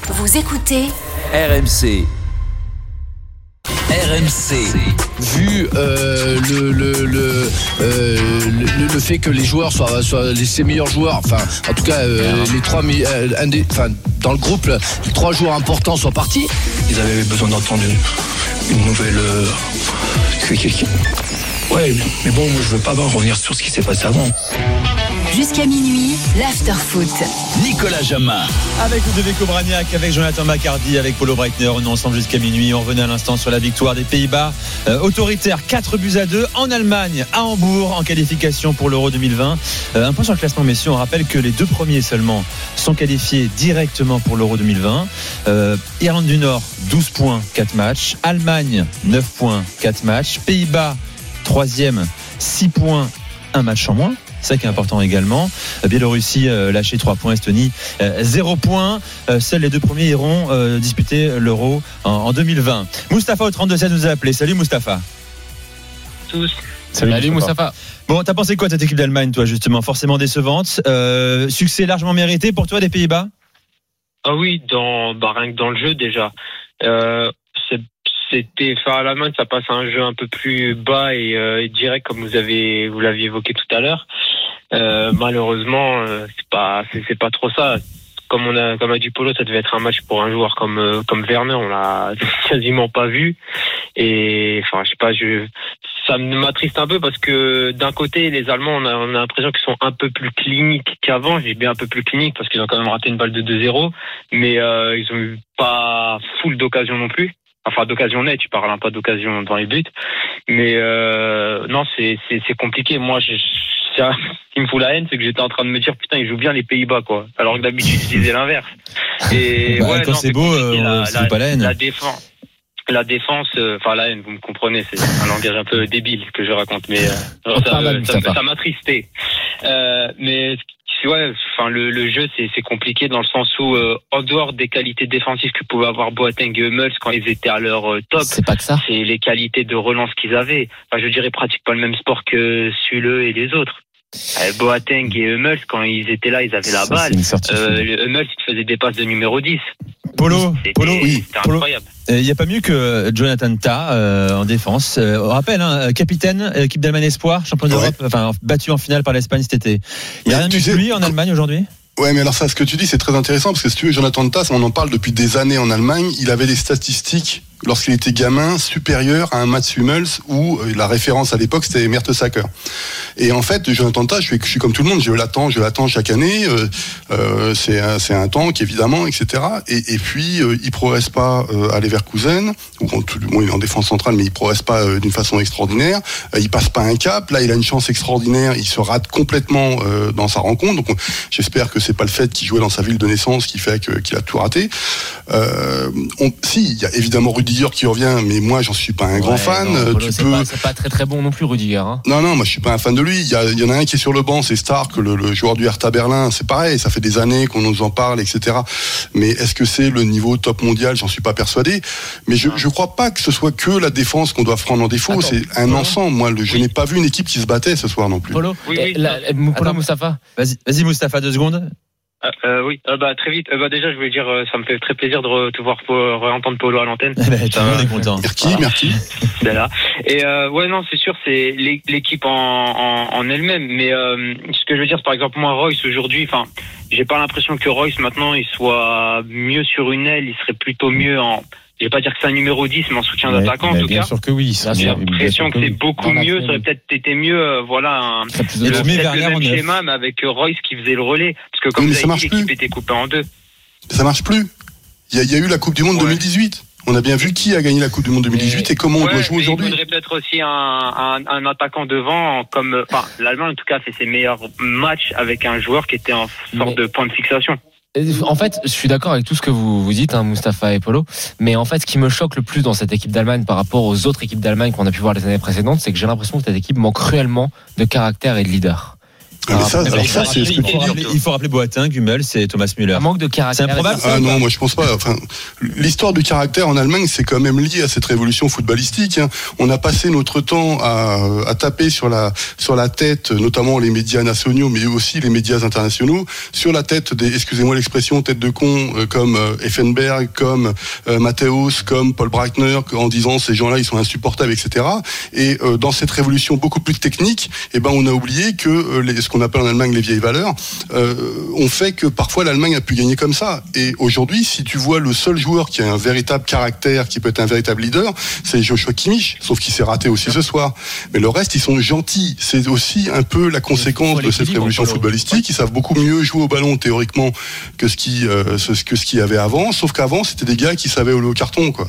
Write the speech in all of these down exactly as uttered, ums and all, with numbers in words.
Vous écoutez R M C. R M C. Vu euh, le, le, le, euh, le, le fait que les joueurs soient, soient les, ses meilleurs joueurs, enfin en tout cas euh, les trois, euh, un des, enfin, dans le groupe, les trois joueurs importants sont partis. Ils avaient besoin d'entendre une, une nouvelle. Euh, ouais, mais bon, moi je veux pas revenir sur ce qui s'est passé avant. Jusqu'à minuit, l'after-foot. Nicolas Jamin. Avec Ludovico Bragnac, avec Jonathan Macardy, avec Polo Breitner, on est ensemble jusqu'à minuit. On revenait à l'instant sur la victoire des Pays-Bas. Euh, autoritaire, quatre buts à deux en Allemagne, à Hambourg, en qualification pour l'Euro deux mille vingt. Euh, un point sur le classement, messieurs. On rappelle que les deux premiers seulement sont qualifiés directement pour l'Euro deux mille vingt. Euh, Irlande du Nord, douze points, quatre matchs. Allemagne, neuf points, quatre matchs. Pays-Bas, troisième, six points, un match en moins. C'est ça qui est important également. Biélorussie euh, lâché trois points, Estonie euh, zéro points. Euh, seuls les deux premiers iront euh, disputer l'Euro en, en deux mille vingt. Moustapha au trente-deux seize nous a appelé. Salut Moustapha. Tous. Salut, Salut Moustapha. Bon, t'as pensé quoi de cette équipe d'Allemagne, toi, justement? Forcément décevante. Euh, succès largement mérité pour toi des Pays-Bas? Ah oui, dans, bah, rien que dans le jeu déjà. Euh, c'est C'était, enfin, à l'Allemagne, ça passe à un jeu un peu plus bas et, euh, et direct, comme vous avez, vous l'aviez évoqué tout à l'heure. Euh, malheureusement, euh, c'est pas, c'est, c'est pas trop ça. Comme on a, comme a dit Polo, ça devait être un match pour un joueur comme, euh, comme Werner. On l'a quasiment pas vu. Et, enfin, je sais pas, je, ça m'attriste un peu parce que d'un côté, les Allemands, on a, on a l'impression qu'ils sont un peu plus cliniques qu'avant. Je dis bien un peu plus cliniques parce qu'ils ont quand même raté une balle de deux zéro. Mais, euh, ils ont eu pas full d'occasion non plus. Enfin, d'occasion nette, tu parles, hein, pas d'occasion dans les buts. Mais euh, non, c'est, c'est, c'est compliqué. Moi, je, ça, ce qui me fout la haine, c'est que j'étais en train de me dire, putain, ils jouent bien les Pays-Bas, quoi. Alors que d'habitude, je disais l'inverse. Et bah, ouais, quand non, c'est, c'est beau, euh, la, c'est la, pas la haine. La défense, la défense, enfin euh, la haine, vous me comprenez, c'est un langage un peu débile que je raconte, mais euh, ça, ça, ça, ça, ça m'a tristé. Euh, mais ouais, enfin le, le jeu c'est, c'est compliqué dans le sens où euh, en dehors des qualités défensives que pouvaient avoir Boateng et Hummels quand ils étaient à leur euh, top, c'est pas que ça. C'est les qualités de relance qu'ils avaient. Enfin, je dirais pratiquement pas le même sport que Süle et les autres. Euh, Boateng et Hummels quand ils étaient là, ils avaient la ça, balle. Euh, Hummels il faisait des passes de numéro dix. Polo, c'était, Polo, oui, c'était Polo. incroyable. Il n'y a pas mieux que Jonathan Tah euh, en défense. Euh, on rappelle, hein, capitaine, équipe d'Allemagne Espoir, champion d'Europe, ouais. Enfin battu en finale par l'Espagne cet été. Il n'y a mais rien de mieux que lui en Allemagne aujourd'hui? Ouais, mais alors ça, ce que tu dis, c'est très intéressant parce que si tu veux, Jonathan Tah, on en parle depuis des années en Allemagne. Il avait des statistiques lorsqu'il était gamin supérieures à un Mats Hummels où euh, la référence à l'époque c'était Mertesacker. Et en fait, Jonathan Tah, je suis, je suis comme tout le monde, je l'attends, je l'attends chaque année. Euh, euh, c'est, un, c'est un tank évidemment, et cetera. Et, et puis euh, il progresse pas euh, à Leverkusen, ou tout le monde il est en défense centrale, mais il progresse pas euh, d'une façon extraordinaire. Euh, il passe pas un cap. Là, il a une chance extraordinaire. Il se rate complètement euh, dans sa rencontre. Donc, on, j'espère que c'est pas le fait qu'il jouait dans sa ville de naissance qui fait que, qu'il a tout raté. Euh, on, si, il y a évidemment Rudiger qui revient, mais moi j'en suis pas un ouais, grand fan. Non, Polo, tu c'est, peux... pas, c'est pas très très bon non plus Rudiger. Hein. Non non, moi je suis pas un fan de lui. Il y, a, il y en a un qui est sur le banc, c'est Stark, le, le joueur du Hertha Berlin. C'est pareil, ça fait des années qu'on nous en parle, et cetera. Mais est-ce que c'est le niveau top mondial? J'en suis pas persuadé. Mais je, je crois pas que ce soit que la défense qu'on doit prendre en défaut. Attends, c'est un Polo. Ensemble. Moi, le, je oui. n'ai pas vu une équipe qui se battait ce soir non plus. Polo, oui, oui. La, la, Polo Moustapha. Vas-y, vas-y Moustapha, deux secondes. Euh, euh, oui, euh, bah très vite. Euh, bah déjà, je voulais dire, euh, ça me fait très plaisir de re- te voir euh, réentendre Polo à l'antenne. bah, tout le monde est content. Merci, voilà. Merci. C'est là. Et euh, ouais, non, c'est sûr, c'est l'équipe en, en, en elle-même. Mais euh, ce que je veux dire, c'est par exemple moi, Royce aujourd'hui. Enfin, j'ai pas l'impression que Royce maintenant, il soit mieux sur une aile. Il serait plutôt mieux en. Je vais pas dire que c'est un numéro dix, mais en soutien ouais, d'attaquant, en tout bien cas. Bien sûr que oui. J'ai l'impression que c'est beaucoup mieux. Ça aurait peut-être été mieux, euh, voilà, un, le, peut-être le même schéma, mais avec Royce qui faisait le relais. Parce que comme oui, vous avez dit, l'équipe était coupée en deux. Ça marche plus. Il y a, il y a eu la Coupe du Monde ouais. deux mille dix-huit. On a bien vu qui a gagné la Coupe du Monde deux mille dix-huit mais, et comment ouais, on doit jouer aujourd'hui. Il faudrait peut-être aussi un, un, un attaquant devant, comme, enfin, l'Allemagne, en tout cas, fait ses meilleurs matchs avec un joueur qui était en sorte mais... de point de fixation. En fait, je suis d'accord avec tout ce que vous, vous dites, hein, Moustapha et Polo. Mais en fait, ce qui me choque le plus dans cette équipe d'Allemagne par rapport aux autres équipes d'Allemagne qu'on a pu voir les années précédentes, c'est que j'ai l'impression que cette équipe manque cruellement de caractère et de leader. Ah, mais ça, Mais alors il, faut ça, c'est rappeler, il, faut rappeler, il faut rappeler Boateng, Gummel, c'est Thomas Müller. Un manque de caractère. C'est improbable, ça, Ah ou non, pas moi je pense pas. Enfin, l'histoire du caractère en Allemagne, c'est quand même lié à cette révolution footballistique. Hein. On a passé notre temps à, à taper sur la sur la tête, notamment les médias nationaux, mais aussi les médias internationaux, sur la tête des, excusez-moi l'expression, tête de con, euh, comme euh, Effenberg, comme euh, Matthäus, comme Paul Breitner, en disant ces gens-là ils sont insupportables, et cetera. Et euh, dans cette révolution beaucoup plus technique, eh ben on a oublié que euh, les, ce qu'on appelle en Allemagne les vieilles valeurs, euh, ont fait que parfois l'Allemagne a pu gagner comme ça. Et aujourd'hui, si tu vois le seul joueur qui a un véritable caractère, qui peut être un véritable leader, c'est Joshua Kimmich, sauf qu'il s'est raté aussi ce soir. Mais le reste, ils sont gentils. C'est aussi un peu la conséquence de cette révolution footballistique. Ils savent beaucoup mieux jouer au ballon théoriquement que ce qui euh, ce, que ce qu'il y avait avant. Sauf qu'avant, c'était des gars qui savaient au carton, quoi.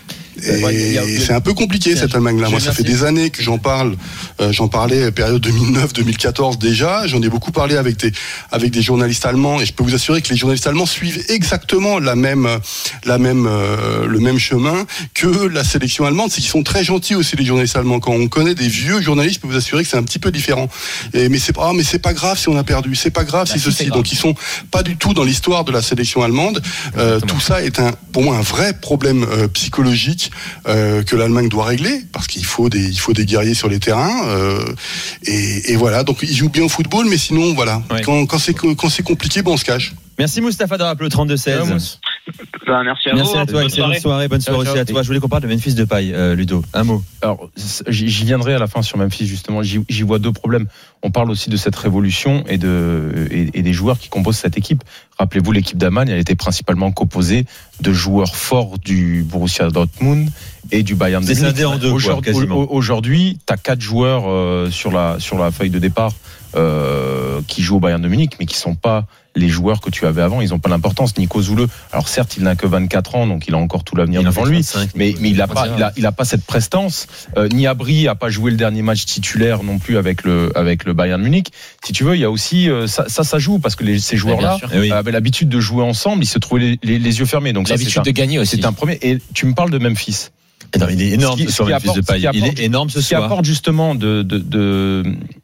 Et c'est un peu compliqué cette Allemagne-là. Moi, ça fait des années que j'en parle. Euh, j'en parlais période deux mille neuf deux mille quatorze déjà. J'en ai beaucoup parlé avec des avec des journalistes allemands, et je peux vous assurer que les journalistes allemands suivent exactement la même la même euh, le même chemin que la sélection allemande. C'est qu'ils sont très gentils aussi, les journalistes allemands. Quand on connaît des vieux journalistes, je peux vous assurer que c'est un petit peu différent. Et, mais c'est pas ah, mais c'est pas grave si on a perdu. C'est pas grave bah, si ceci. Donc ils sont pas du tout dans l'histoire de la sélection allemande. Euh, tout ça est un pour moi un vrai problème euh, psychologique. Euh, que l'Allemagne doit régler, parce qu'il faut des, il faut des guerriers sur les terrains, euh, et, et voilà. Donc ils jouent bien au football, mais sinon voilà, ouais. quand, quand, c'est, quand c'est compliqué, bon, on se cache. Merci Moustapha d'avoir appelé le trente-deux seize. Ouais, ben, merci à merci vous. À toi, excellente soirée. soirée, bonne soirée aussi à toi. Je voulais qu'on parle de Memphis Depay, euh, Ludo. Un mot. Alors, j'y viendrai à la fin sur Memphis, justement. J'y, j'y vois deux problèmes. On parle aussi de cette révolution et, de, et, et des joueurs qui composent cette équipe. Rappelez-vous, l'équipe d'Allemagne, elle était principalement composée de joueurs forts du Borussia Dortmund et du Bayern de Munich. C'est scindé en deux, aujourd'hui, quoi, quasiment. Aujourd'hui, tu as quatre joueurs euh, sur, la, sur la feuille de départ euh, qui jouent au Bayern de Munich, mais qui sont pas les joueurs que tu avais avant. Ils n'ont pas l'importance. Nico Zoule, alors certes, il n'a que vingt-quatre ans, donc il a encore tout l'avenir il devant lui, vingt-cinq, mais, mais il n'a pas, il a, il a pas cette prestance. Euh, Gnabry a pas joué le dernier match titulaire non plus avec le, avec le Bayern de Munich. Si tu veux, il y a aussi euh, ça, ça, ça joue parce que les, ces joueurs-là oui. avaient l'habitude de jouer ensemble. Ils se trouvaient les, les, les yeux fermés. Donc l'habitude ça, c'est de gagner aussi. C'est un premier. Et tu me parles de Memphis. Non, il est énorme ce soir, Memphis Depay. Il est énorme ce soir. Ce qui apporte justement de, de, de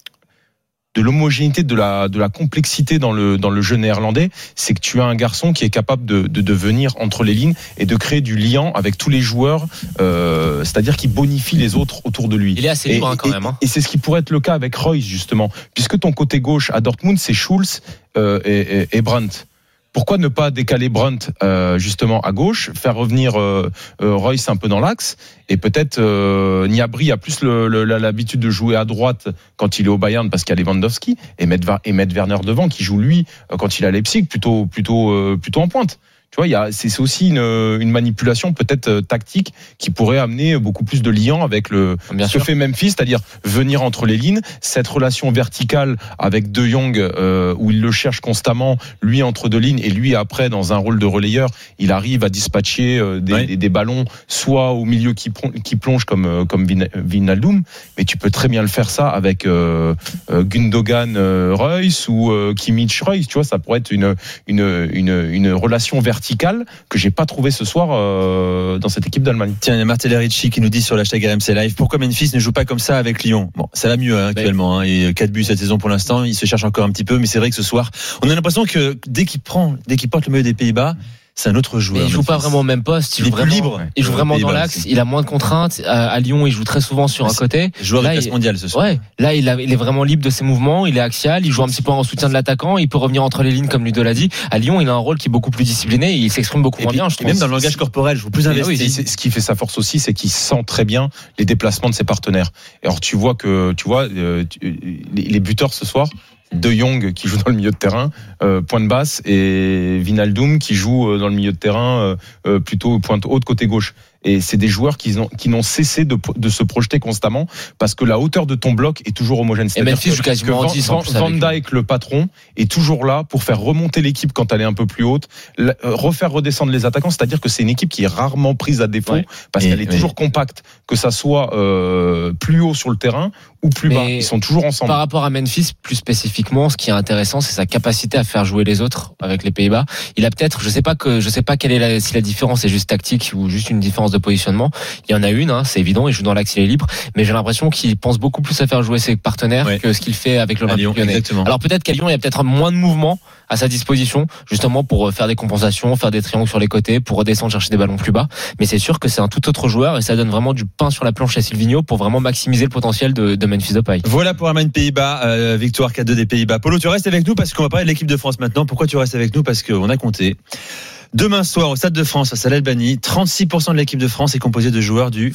de l'homogénéité, de la de la complexité dans le dans le jeu néerlandais, c'est que tu as un garçon qui est capable de de, de venir entre les lignes et de créer du lien avec tous les joueurs, euh, c'est-à-dire qu'il bonifie les autres autour de lui. Il est assez libre hein, quand et, même. Hein. Et, et c'est ce qui pourrait être le cas avec Reus justement, puisque ton côté gauche à Dortmund c'est Schulz euh, et, et, et Brandt. Pourquoi ne pas décaler Brandt euh, justement à gauche, faire revenir euh, euh, Reus un peu dans l'axe, et peut-être euh, Gnabry a plus le, le, l'habitude de jouer à droite quand il est au Bayern parce qu'il y a Lewandowski, et mettre, et mettre Werner devant qui joue lui quand il est à Leipzig plutôt plutôt euh, plutôt en pointe. Tu vois, il y a, c'est, c'est aussi une, une manipulation peut-être euh, tactique qui pourrait amener beaucoup plus de liens avec le Bien ce sûr. que fait Memphis, c'est-à-dire venir entre les lignes, cette relation verticale avec De Jong euh, où il le cherche constamment, lui entre deux lignes et lui après dans un rôle de relayeur, il arrive à dispatcher euh, des, oui. des, des ballons soit au milieu qui, qui plonge comme euh, comme Wijnaldum, mais tu peux très bien le faire ça avec euh, euh, Gundogan euh, Reus ou euh, Kimmich Reus, tu vois, ça pourrait être une une une, une relation verticale que j'ai pas trouvé ce soir euh, dans cette équipe d'Allemagne. Tiens, il y a Martel Ricci qui nous dit sur l'hashtag R M C Live pourquoi Memphis ne joue pas comme ça avec Lyon. Bon, ça va mieux hein, actuellement. Hein, et quatre buts cette saison pour l'instant. Il se cherche encore un petit peu, mais c'est vrai que ce soir, on a l'impression que dès qu'il prend, dès qu'il porte le maillot des Pays-Bas, c'est un autre joueur. Mais il joue pas vraiment au même poste. Il, il joue vraiment libre. Il joue vraiment dans l'axe. Il a moins de contraintes. À Lyon, il joue très souvent sur un côté. Joueur de classe mondiale ce soir. Ouais. Là, il, a, il est vraiment libre de ses mouvements. Il est axial. Il joue un petit peu en soutien de l'attaquant. Il peut revenir entre les lignes, comme Ludo l'a dit. À Lyon, il a un rôle qui est beaucoup plus discipliné. Il s'exprime beaucoup et moins puis, bien. Je trouve. Même dans le langage corporel, je vous plus investi. Oui, ce qui fait sa force aussi, c'est qu'il sent très bien les déplacements de ses partenaires. Et alors, tu vois que, tu vois, euh, tu, les, les buteurs ce soir. De Jong qui joue dans le milieu de terrain, euh, pointe basse, et Wijnaldum qui joue dans le milieu de terrain, euh, plutôt pointe haute côté gauche. Et c'est des joueurs qui, ont, qui n'ont cessé de, de se projeter constamment parce que la hauteur de ton bloc est toujours homogène. Et Memphis joue quasiment que Van, Van, Van Dijk, le patron, est toujours là pour faire remonter l'équipe quand elle est un peu plus haute, la, euh, refaire redescendre les attaquants. C'est-à-dire que c'est une équipe qui est rarement prise à défaut ouais. parce et, qu'elle est oui. toujours compacte, que ça soit euh, plus haut sur le terrain ou plus Mais bas. Ils sont toujours ensemble. Par rapport à Memphis, plus spécifiquement, ce qui est intéressant, c'est sa capacité à faire jouer les autres avec les Pays-Bas. Il a peut-être, je sais pas que, je sais pas quelle est la, si la différence est juste tactique ou juste une différence différence de positionnement. Il y en a une, hein, c'est évident, il joue dans l'axe, il est libre, mais j'ai l'impression qu'il pense beaucoup plus à faire jouer ses partenaires ouais. que ce qu'il fait avec l'Olympique Lyonnais. Exactement. Alors peut-être qu'à Lyon, il y a peut-être moins de mouvement à sa disposition, justement pour faire des compensations, faire des triangles sur les côtés, pour redescendre chercher des ballons plus bas. Mais c'est sûr que c'est un tout autre joueur et ça donne vraiment du pain sur la planche à Silvinho pour vraiment maximiser le potentiel de, de Memphis Depay. Voilà pour Allemagne Pays-Bas, euh, victoire quatre deux des Pays-Bas. Polo, tu restes avec nous parce qu'on va parler de l'équipe de France maintenant. Pourquoi tu restes avec nous? Parce qu'on a compté. Demain soir au Stade de France, à Salah El-Bani, trente-six pour cent de l'équipe de France est composée de joueurs du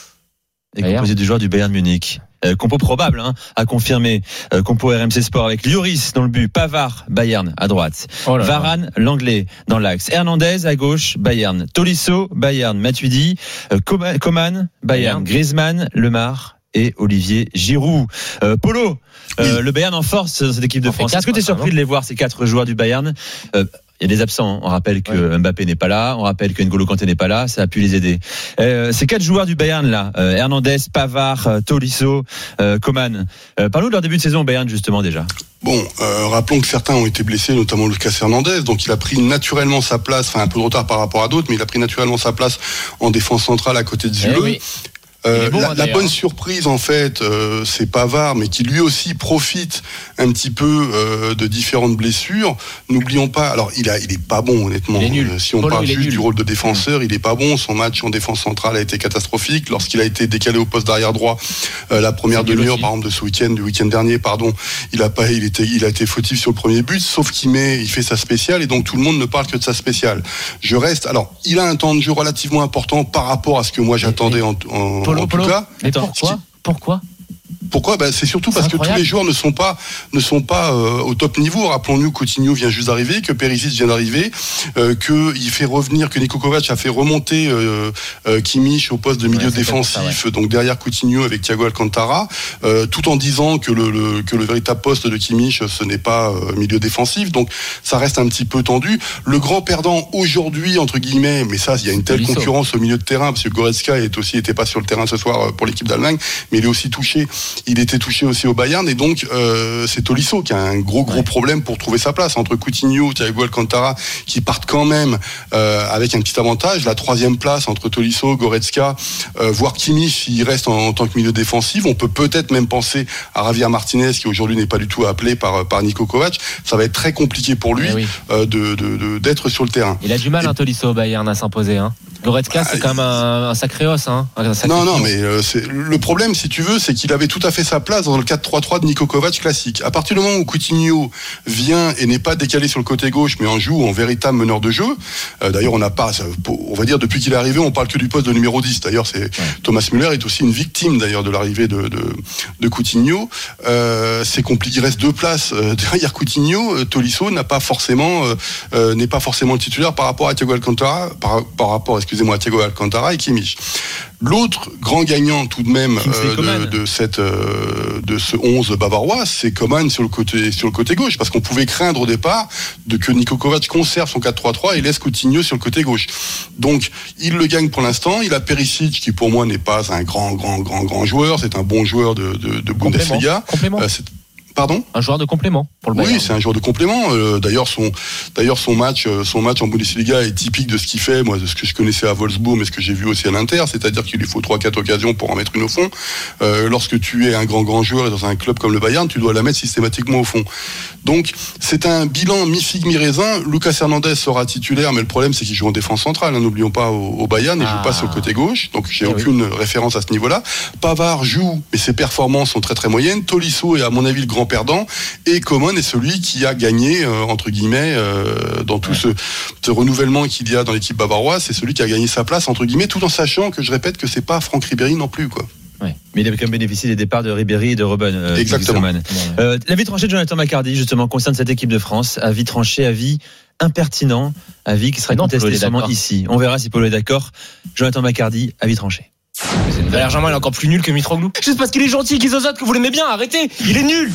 est composée de joueurs du Bayern Munich. Euh, compo probable, hein, à confirmer. Euh, compo R M C Sport avec Lloris dans le but, Pavard, Bayern à droite, oh Varane, l'anglais dans l'axe, Hernandez à gauche, Bayern, Tolisso, Bayern, Matuidi, euh, Coman, Bayern, Bayern, Griezmann, Lemar et Olivier Giroud. Euh, Polo, euh, oui. Le Bayern en force dans cette équipe de France. Est-ce que tu es surpris de les voir, ces quatre joueurs du Bayern? euh, Il y a des absents. On rappelle que ouais. Mbappé n'est pas là. On rappelle que N'Golo Kanté n'est pas là. Ça a pu les aider. Euh, ces quatre joueurs du Bayern là, euh, Hernandez, Pavard, euh, Tolisso, euh, Coman. Euh, parlons de leur début de saison au Bayern justement déjà. Bon, euh, rappelons que certains ont été blessés, notamment Lucas Hernandez, donc il a pris naturellement sa place, enfin un peu de retard par rapport à d'autres, mais il a pris naturellement sa place en défense centrale à côté de Zule. Eh oui. Euh, bon, la, la bonne surprise en fait, euh, c'est Pavard, mais qui lui aussi profite un petit peu euh, de différentes blessures. N'oublions pas, alors il a, il est pas bon honnêtement. Il est nul. Euh, si on Polo, parle juste du rôle de défenseur, il est pas bon. Son match en défense centrale a été catastrophique. Lorsqu'il a été décalé au poste d'arrière droit, euh, la première c'est demi-heure par exemple de ce week-end, du week-end dernier, pardon, il a pas, il était, il a été fautif sur le premier but, sauf qu'il met, il fait sa spéciale et donc tout le monde ne parle que de sa spéciale. Je reste, alors il a un temps de jeu relativement important par rapport à ce que moi j'attendais en, en Polo, en Polo. tout cas. Mais pourquoi Pourquoi Pourquoi ben, c'est surtout parce c'est que tous les joueurs ne sont pas ne sont pas euh, au top niveau. Rappelons-nous, Coutinho vient juste d'arriver, que Perisic vient d'arriver, euh, que il fait revenir, que Niko Kovac a fait remonter euh, euh, Kimmich au poste de milieu ouais, défensif, ça, ouais. donc derrière Coutinho avec Thiago Alcantara, euh, tout en disant que le, le que le véritable poste de Kimmich ce n'est pas euh, milieu défensif. Donc ça reste un petit peu tendu. Le grand perdant aujourd'hui entre guillemets, mais ça il y a une telle Tolisso. concurrence au milieu de terrain parce que Goretzka est aussi était pas sur le terrain ce soir pour l'équipe d'Allemagne, mais il est aussi touché. Il était touché aussi au Bayern et donc euh, c'est Tolisso qui a un gros gros ouais. problème pour trouver sa place entre Coutinho, Thiago Alcantara qui partent quand même euh, avec un petit avantage. La troisième place entre Tolisso, Goretzka, euh, voire Kimmich s'il reste en, en tant que milieu défensif. On peut peut-être même penser à Javier Martinez qui aujourd'hui n'est pas du tout appelé par par Niko Kovac. Ça va être très compliqué pour lui oui. euh, de, de, de d'être sur le terrain. Il a du mal et... hein, Tolisso au Bayern à s'imposer. Hein. Goretzka, c'est quand même un, un sacré os. Hein, un sacré non, non, mais euh, c'est, le problème, si tu veux, c'est qu'il avait tout à fait sa place dans le quatre trois trois de Niko Kovac classique. À partir du moment où Coutinho vient et n'est pas décalé sur le côté gauche, mais en joue en véritable meneur de jeu, euh, d'ailleurs, on n'a pas, on va dire, depuis qu'il est arrivé, on parle que du poste de numéro dix. D'ailleurs, c'est ouais. Thomas Müller est aussi une victime, d'ailleurs, de l'arrivée de, de, de Coutinho. Euh, c'est compliqué. Il reste deux places euh, derrière Coutinho. Euh, Tolisso n'a pas forcément, euh, euh, n'est pas forcément le titulaire par rapport à Thiago Alcantara, par, par rapport, excusez Excusez-moi, Thiago Alcantara et Kimmich. L'autre grand gagnant tout de même euh, de, de cette euh, de ce onze bavarois, c'est Coman sur le côté sur le côté gauche, parce qu'on pouvait craindre au départ de que Niko Kovac conserve son quatre trois trois et laisse Coutinho sur le côté gauche. Donc il le gagne pour l'instant. Il a Perisic qui pour moi n'est pas un grand grand grand grand joueur, c'est un bon joueur de, de, de Bundesliga. Complément. Euh, c'est, Pardon ? Un joueur de complément pour le Bayern. Oui, c'est un joueur de complément. Euh, d'ailleurs, son, d'ailleurs son match, euh, son match en Bundesliga est typique de ce qu'il fait. Moi, de ce que je connaissais à Wolfsburg, mais ce que j'ai vu aussi à l'Inter, c'est-à-dire qu'il lui faut trois, quatre occasions pour en mettre une au fond. Euh, lorsque tu es un grand, grand joueur et dans un club comme le Bayern, tu dois la mettre systématiquement au fond. Donc, c'est un bilan mi-figue, mi-raisin. Lucas Hernandez sera titulaire, mais le problème, c'est qu'il joue en défense centrale. Hein, n'oublions pas au, au Bayern, il ah. joue pas sur le côté gauche. Donc, j'ai ah, aucune oui. référence à ce niveau-là. Pavard joue, mais ses performances sont très, très moyennes. Tolisso est, à mon avis, le grand perdant. Et Coman est celui qui a gagné, euh, entre guillemets, euh, dans tout ouais. ce, ce renouvellement qu'il y a dans l'équipe bavaroise, c'est celui qui a gagné sa place, entre guillemets, tout en sachant que je répète que c'est pas Franck Ribéry non plus, quoi. Ouais. Mais il avait quand même bénéficié des départs de Ribéry et de Robben. Euh, Exactement. Ouais. Euh, l'avis tranché de Jonathan Macardy, justement, concerne cette équipe de France. Avis tranché, avis impertinent, avis qui sera contesté sûrement ici. On verra si Polo est d'accord. Jonathan Macardy, avis tranché. Valère Germain, il est encore plus nul que Mitroglou. Juste parce qu'il est gentil, qu'il zozote, que vous l'aimez bien, arrêtez. Il est nul.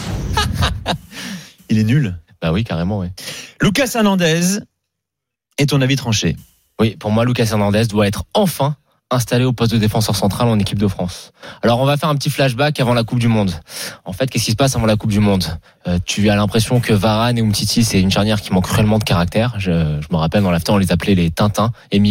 Il est nul. Bah oui, carrément, oui. Lucas Hernandez est ton avis tranché? Oui, pour moi, Lucas Hernandez doit être enfin installé au poste de défenseur central en équipe de France. Alors, on va faire un petit flashback avant la Coupe du Monde. En fait, qu'est-ce qui se passe avant la Coupe du Monde ? euh, Tu as l'impression que Varane et Umtiti, c'est une charnière qui manque cruellement de caractère. Je, je me rappelle, dans l'after, on les appelait les Tintins et Milou.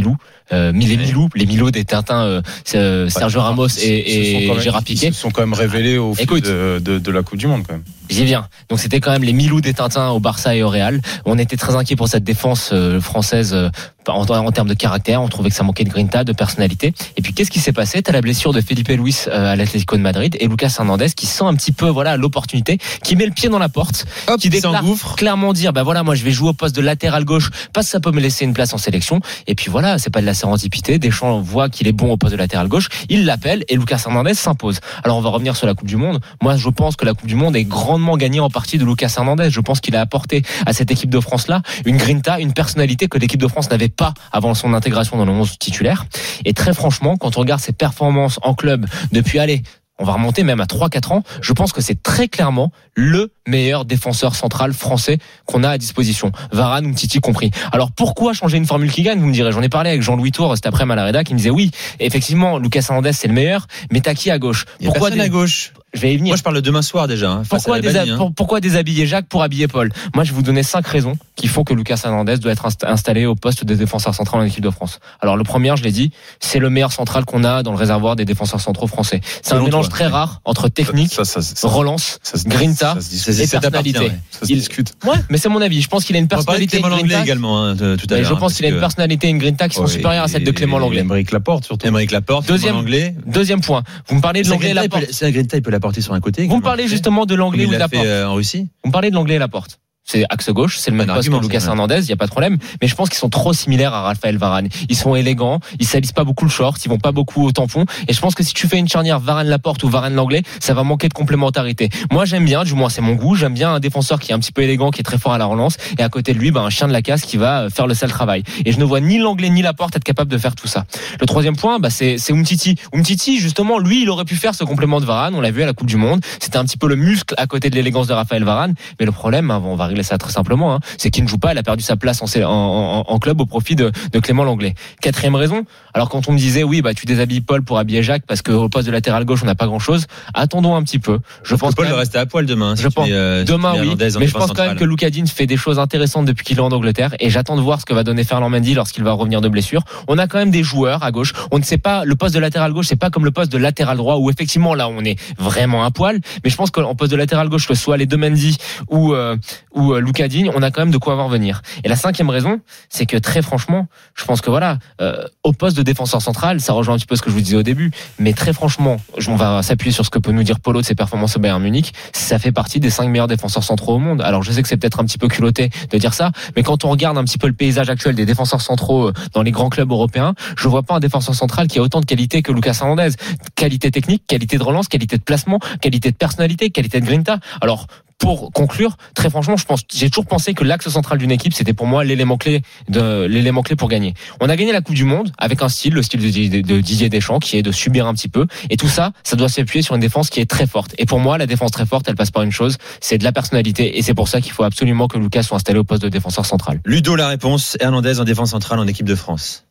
euh, les Milou, les Milou des Tintins, euh, euh, Sergio Ramos et, et Gérard Piqué. Ils se sont quand même révélés au fil Écoute, de, de, de la Coupe du Monde quand même. J'y viens. Donc c'était quand même les Milou des Tintins au Barça et au Real. On était très inquiets pour cette défense euh, française euh, en, en termes de caractère. On trouvait que ça manquait de grinta, de personnalité. Et puis qu'est-ce qui s'est passé ? T'as la blessure de Felipe Luis euh, à l'Atlético de Madrid et Lucas Hernandez qui sent un petit peu voilà l'opportunité, qui met le pied dans la porte, Hop, qui déclare clairement dire bah voilà moi je vais jouer au poste de latéral gauche parce que ça peut me laisser une place en sélection. Et puis voilà, c'est pas de la sérendipité. Deschamps voit qu'il est bon au poste de latéral gauche, il l'appelle et Lucas Hernandez s'impose. Alors on va revenir sur la Coupe du Monde. Moi je pense que la Coupe du Monde est grandement gagnée en partie de Lucas Hernandez. Je pense qu'il a apporté à cette équipe de France là une grinta, une personnalité que l'équipe de France n'avait pas avant son intégration dans le onze titulaire. Et très franchement, quand on regarde ses performances en club depuis allez on va remonter même à trois quatre ans, je pense que c'est très clairement le meilleur défenseur central français qu'on a à disposition. Varane ou Titi compris. Alors pourquoi changer une formule qui gagne, vous me direz. J'en ai parlé avec Jean-Louis Tour cet après-midi à la rédac, qui me disait oui, effectivement, Lucas Hernandez c'est le meilleur, mais t'as qui à gauche ? Il y a Pourquoi personne à gauche ? Je vais y venir. Moi, je parle de demain soir déjà. Hein, pourquoi, désab- hein. pourquoi déshabiller Jacques pour habiller Paul ? Moi, je vais vous donner cinq raisons qui font que Lucas Hernandez doit être inst- installé au poste de défenseur central en équipe de France. Alors, le premier, je l'ai dit, c'est le meilleur central qu'on a dans le réservoir des défenseurs centraux français. C'est Selon un mélange toi, très ouais. rare entre technique, Ça, ça, ça, ça, relance, ça se- grinta ça se discute. et Ça t'appartient, personnalité. ouais. Ça se Il- discute. Ouais, mais c'est mon avis. Je pense qu'il a une On va parler de personnalité, Clément une Langlais grinta. également hein, de- tout à Mais l'heure. je pense qu'il a une personnalité et une grinta qui sont Ouais, supérieures à celle de et- Clément et Langlais. Aymeric Laporte surtout. Aymeric Laporte, Deuxième- Clément Langlais. Deuxième point. Vous me parlez de Sa l'anglais et grinta, il Laporte. peut- sa grinta, il peut la porter sur un côté. Vous me parlez justement de l'anglais Comme ou il de l'a Laporte. fait euh, en Russie. Vous me parlez de l'anglais et Laporte. C'est axe gauche, c'est le même Un poste que argument, Lucas c'est vrai. Hernandez, il y a pas de problème. Mais je pense qu'ils sont trop similaires à Raphaël Varane. Ils sont élégants, ils salissent pas beaucoup le short, ils vont pas beaucoup au tampon. Et je pense que si tu fais une charnière Varane-Laporte ou Varane-Langlais, ça va manquer de complémentarité. Moi, j'aime bien, du moins c'est mon goût, j'aime bien un défenseur qui est un petit peu élégant, qui est très fort à la relance. Et à côté de lui, bah, un chien de la casse qui va faire le sale travail. Et je ne vois ni Langlais ni Laporte être capable de faire tout ça. Le troisième point, bah, c'est, c'est Umtiti. Umtiti, justement, lui, il aurait pu faire ce complément de Varane. On l'a vu à la Coupe du Monde. C'était un petit peu le muscle à côté de l'élégance de Raphaël Varane. Mais le problème, hein, on va régler ça très simplement, hein, c'est qu'il ne joue pas. Il a perdu sa place en, en, en, en club au profit de, de Clément Langlais. Quatrième raison. Alors quand on me disait oui, bah tu déshabilles Paul pour habiller Jacques parce qu'au poste de latéral gauche on n'a pas grand chose. Attendons un petit peu. Je pense que Paul même, va rester à poil demain. Si je tu pense mets, euh, si demain tu mets oui, Hernandez en mais je défense pense quand même centrale. que Lucas Digne fait des choses intéressantes depuis qu'il est en Angleterre et j'attends de voir ce que va donner Ferland Mendy lorsqu'il va revenir de blessure. On a quand même des joueurs à gauche. On ne sait pas le poste de latéral gauche, c'est pas comme le poste de latéral droit où effectivement là on est vraiment à poil. Mais je pense qu'en poste de latéral gauche, que ce soit les deux Mendy ou euh, ou euh, Lucas Digne, on a quand même de quoi voir venir. Et la cinquième raison, c'est que très franchement, je pense que voilà, euh, au poste de défenseur central, ça rejoint un petit peu ce que je vous disais au début, mais très franchement, on va s'appuyer sur ce que peut nous dire Polo de ses performances au Bayern Munich, ça fait partie des cinq meilleurs défenseurs centraux au monde. Alors je sais que c'est peut-être un petit peu culotté de dire ça, mais quand on regarde un petit peu le paysage actuel des défenseurs centraux dans les grands clubs européens, je vois pas un défenseur central qui a autant de qualité que Lucas Hernandez. Qualité technique, qualité de relance, qualité de placement, qualité de personnalité, qualité de grinta. Alors pour conclure, très franchement, je pense, j'ai toujours pensé que l'axe central d'une équipe, c'était pour moi l'élément clé de, l'élément clé pour gagner. On a gagné la Coupe du Monde avec un style, le style de, de Didier Deschamps, qui est de subir un petit peu. Et tout ça, ça doit s'appuyer sur une défense qui est très forte. Et pour moi, la défense très forte, elle passe par une chose, c'est de la personnalité. Et c'est pour ça qu'il faut absolument que Lucas soit installé au poste de défenseur central. Ludo, la réponse. Hernandez en défense centrale en équipe de France.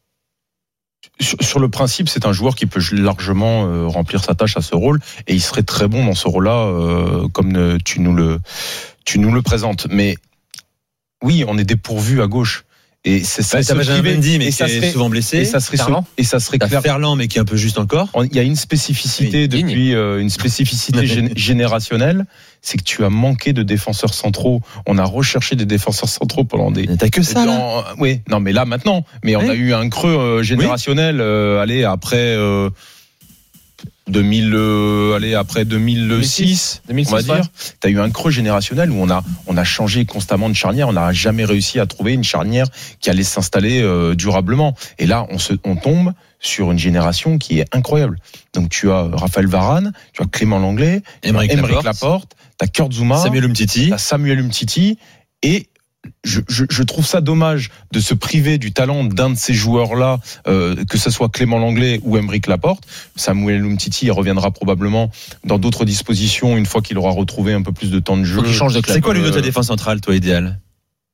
Sur, sur le principe, c'est un joueur qui peut largement euh, remplir sa tâche à ce rôle et il serait très bon dans ce rôle-là, euh, comme euh, tu nous le tu nous le présentes. Mais oui, on est dépourvu à gauche. Et c'est ça. Bah, t'as Benjamin Mendy, mais et qui ça est serait, souvent blessé. Et ça serait, Ferland. et ça serait T'as clair. Ferland, mais qui est un peu juste encore. Il y a une spécificité Oui, digne. depuis euh, une spécificité gén- générationnelle, c'est que tu as manqué de défenseurs centraux. On a recherché des défenseurs centraux pendant des. T'as que ça, là. dans- oui, non, mais là maintenant. Mais on Oui. a eu un creux euh, générationnel. Euh, allez, après euh, deux mille, euh, allez après deux mille six, deux mille six, on va dire. ouais. T'as eu un creux générationnel où on a on a changé constamment de charnière. On n'a jamais réussi à trouver une charnière qui allait s'installer euh, durablement. Et là, on se on tombe sur une génération qui est incroyable. Donc tu as Raphaël Varane, tu as Clément Langlais, Aymeric Laporte. Laporte, tu as Kurt Zouma, Samuel Umtiti. tu as Samuel Umtiti et je, je, je trouve ça dommage de se priver du talent d'un de ces joueurs-là, euh, que ce soit Clément Langlais ou Aymeric Laporte. Samuel Umtiti il reviendra probablement dans d'autres dispositions une fois qu'il aura retrouvé un peu plus de temps de jeu. Faut qu'il change de club. C'est quoi, Ludo, Euh, ta défense centrale, toi, idéal?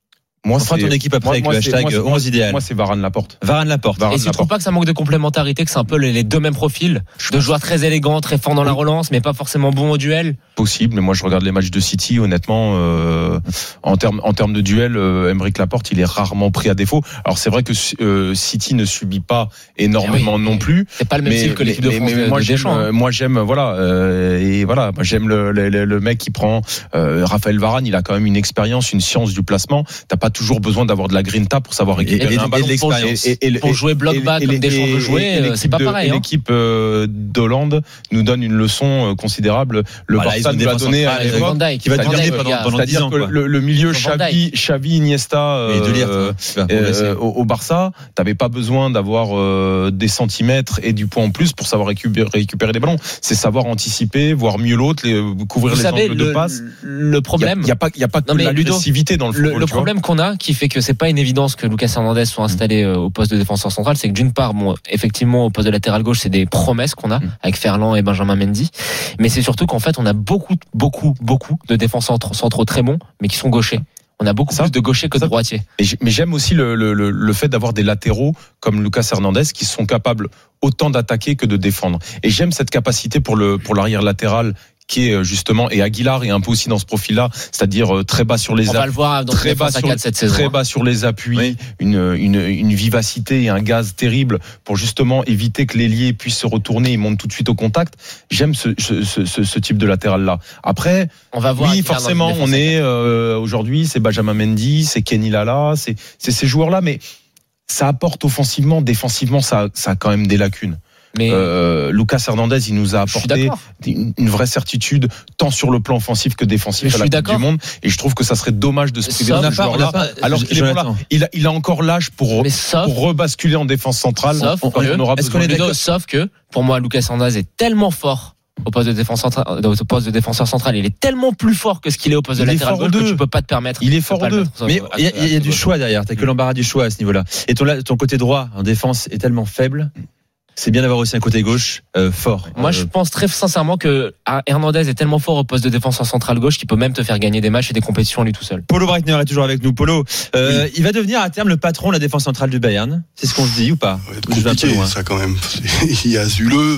Moi, On fera ton équipe après moi, avec moi, le c'est- hashtag moi, onze idéal. Moi, c'est Varane Laporte. Varane Laporte. Varane Et tu Laporte. trouves pas que ça manque de complémentarité, que c'est un peu les, les deux mêmes profils, de joueurs très élégants, très forts dans la relance, mais pas forcément bons au duel? Possible, mais moi je regarde les matchs de City, honnêtement, euh, en termes en termes de duel, euh, Aymeric Laporte, il est rarement pris à défaut. Alors c'est vrai que euh, City ne subit pas énormément Ah oui, non plus. C'est pas le même Mais, style que l'équipe de mais- France mais de, moi de j'aime, Deschamps. euh, moi j'aime, voilà, euh, et voilà, moi j'aime le, le, le- le mec qui prend euh, Raphaël Varane, il a quand même une expérience, une science du placement. T'as pas toujours besoin d'avoir de la grinta pour savoir récupérer et un de ballon. l'expérience. Et- et- et- Pour jouer bloc et- bas et- comme et- Deschamps veut et- jouer, et euh, l'équipe c'est pas de- pareil, et hein. l'équipe euh, d'Hollande nous donne une leçon euh, considérable. Le Voilà, ils Barça ont une nous l'a défense donné à centrale, l'époque. Van Dijk, qui va Van dominer Dijk, pendant- regarde. pendant dix C'est-à-dire ans, que quoi. le, le milieu Van Xavi, Dijk. Xavi, Iniesta Et De Ligt, euh, hein, tu vas progresser. euh, au, au Barça, t'avais pas besoin d'avoir euh, des centimètres et du poids en plus pour savoir récupérer, récupérer des ballons. C'est savoir anticiper, voir mieux l'autre, les, couvrir Vous les savez, angles de le, passe. le problème, Il y a, y a pas, il y a pas que Non, mais Ludo, l'agressivité dans le football. le, le tu vois. problème qu'on a, qui fait que c'est pas une évidence que Lucas Hernandez soit installé euh, au poste de défenseur central, c'est que d'une part, bon, effectivement, au poste de latéral gauche, c'est des promesses qu'on a Mm. avec Ferland et Benjamin Mendy, mais c'est surtout qu'en fait, on a beaucoup, beaucoup, beaucoup de défenseurs centraux- centraux très bons, mais qui sont gauchers. On a beaucoup Ça, plus de gauchers que de ça, droitiers. Et j'ai- mais j'aime aussi le, le, le, le fait d'avoir des latéraux comme Lucas Hernandez qui sont capables autant d'attaquer que de défendre. Et j'aime cette capacité pour le pour l'arrière latéral qui est justement, et Aguilar est un peu aussi dans ce profil-là, c'est-à-dire euh, très bas sur les On va appuis, le voir dans très très bas bas sur, quatre cette saison. très hein. bas sur les appuis, Oui. une, une, une vivacité et un gaz terrible pour justement éviter que l'ailier puisse se retourner, il monte tout de suite au contact. J'aime ce, ce, ce, ce, ce type de latéral-là. Après, On va voir. oui, Aguilar dans forcément, une on défense à est euh, aujourd'hui, c'est Benjamin Mendy, c'est Kenny Lala, c'est c'est ces joueurs-là, mais ça apporte offensivement, défensivement, ça, ça a quand même des lacunes. Mais Euh, Lucas Hernandez, il nous a je suis apporté d'accord. une, une vraie certitude, tant sur le plan offensif que Mais défensif je à la suis Coupe d'accord. du Monde. Et je trouve que ça serait dommage de se priver Sauf- de On ce n'a pas- on joueur-là, n'a pas- alors qu'il est bon là. Jonathan. Il a, il a encore l'âge pour, Mais sauf, pour rebasculer en défense centrale. sauf on, que- on aura est-ce qu'on besoin est de- d'accord Ludo, sauf que pour moi, Lucas Hernandez est tellement fort au poste de défenseur central, au poste de défenseur central, il est tellement plus fort que ce qu'il est au poste de Il est latéral fort gauche que deux. tu peux pas te permettre. Il est de fort pas le deux. mettre, Mais euh, il y a, à- il y a à- du choix derrière. T'as que l'embarras du choix à ce niveau-là. Et ton, ton côté droit en défense est tellement faible. C'est bien d'avoir aussi un côté gauche euh, fort. Moi, Euh, je pense très sincèrement que Hernandez est tellement fort au poste de défenseur central gauche qu'il peut même te faire gagner des matchs et des compétitions lui tout seul. Polo Breitner est toujours avec nous. Polo, euh, il va devenir à terme le patron de la défense centrale du Bayern. C'est ce qu'on se dit ou pas? Ça va être Ou je vais un peu compliqué, loin. ça quand même. Il y a Zuleux,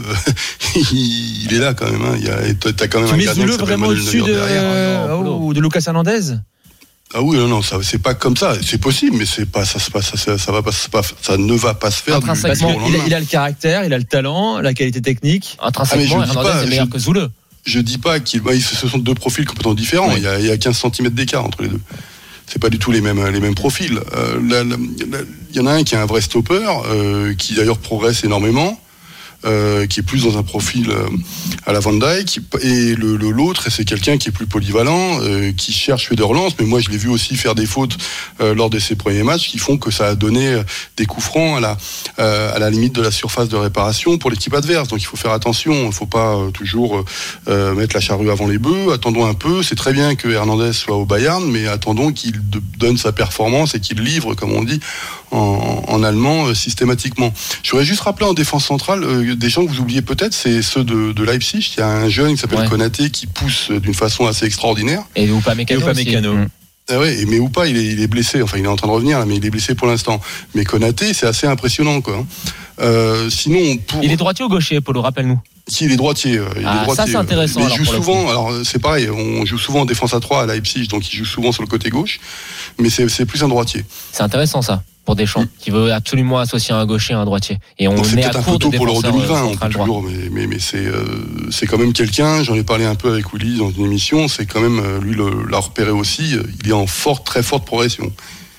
il est là quand même. Hein. Il y a, t'as quand même Tu un mets gardien Zuleux qui s'appelle vraiment Manuel au-dessus Neuer de, derrière. euh, non, Polo. oh, de Lucas Hernandez? Ah oui, non, non, ça, c'est pas comme ça. C'est possible, mais c'est pas, ça, se passe, ça, ça va pas, c'est pas, ça ne va pas se faire du, du Parce jour au qu'il lendemain. a, il a le caractère, il a le talent, la qualité technique. Intrinsèquement, Ah, mais je dis Hernandez pas, est meilleur je- que Zouleux. Je dis pas qu'ils, bah, ils- ce sont deux profils complètement différents. Oui. Il y a, il y a quinze centimètres d'écart entre les deux. C'est pas du tout les mêmes, les mêmes profils. Euh, là, là, là, il y en a un qui est un vrai stopper, euh, qui d'ailleurs progresse énormément. Euh, qui est plus dans un profil euh, à la Van Dijk, et le, le, l'autre, c'est quelqu'un qui est plus polyvalent, euh, qui cherche fait de relance, mais moi je l'ai vu aussi faire des fautes euh, lors de ses premiers matchs qui font que ça a donné euh, des coups francs à la, euh, à la limite de la surface de réparation pour l'équipe adverse. Donc il faut faire attention, il ne faut pas euh, toujours euh, mettre la charrue avant les bœufs. Attendons un peu, c'est très bien que Hernandez soit au Bayern, mais attendons qu'il de, donne sa performance et qu'il livre, comme on dit, en, en allemand euh, systématiquement. Je voudrais juste rappeler en défense centrale euh, des gens que vous oubliez peut-être, c'est ceux de, de Leipzig. Il y a un jeune qui s'appelle Ouais. Konaté qui pousse d'une façon assez extraordinaire. Et Upamecano. Et Upamecano. aussi. Ah ouais, mais ou pas, il est, il est blessé. Enfin, il est en train de revenir, là, mais il est blessé pour l'instant. Mais Konaté, c'est assez impressionnant, quoi. Euh, sinon, pour Il est droitier ou gaucher, Polo, rappelle-nous. si il est droitier, euh, il Ah, est droitier. ça, c'est intéressant, Mais il alors, joue pour le souvent. Alors euh, c'est pareil, on joue souvent en défense à trois à Leipzig, donc il joue souvent sur le côté gauche. Mais c'est, c'est plus un droitier. C'est intéressant ça pour Deschamps, Mm. qui veut absolument associer un gaucher à un droitier. Et on Donc c'est est à peut-être un court peu de tôt pour l'Euro défenseurs deux mille vingt, on central peut droit. toujours, mais, mais, mais c'est, euh, c'est quand même quelqu'un, j'en ai parlé un peu avec Willy dans une émission, c'est quand même, euh, lui le, l'a repéré aussi, euh, il est en forte, très forte progression.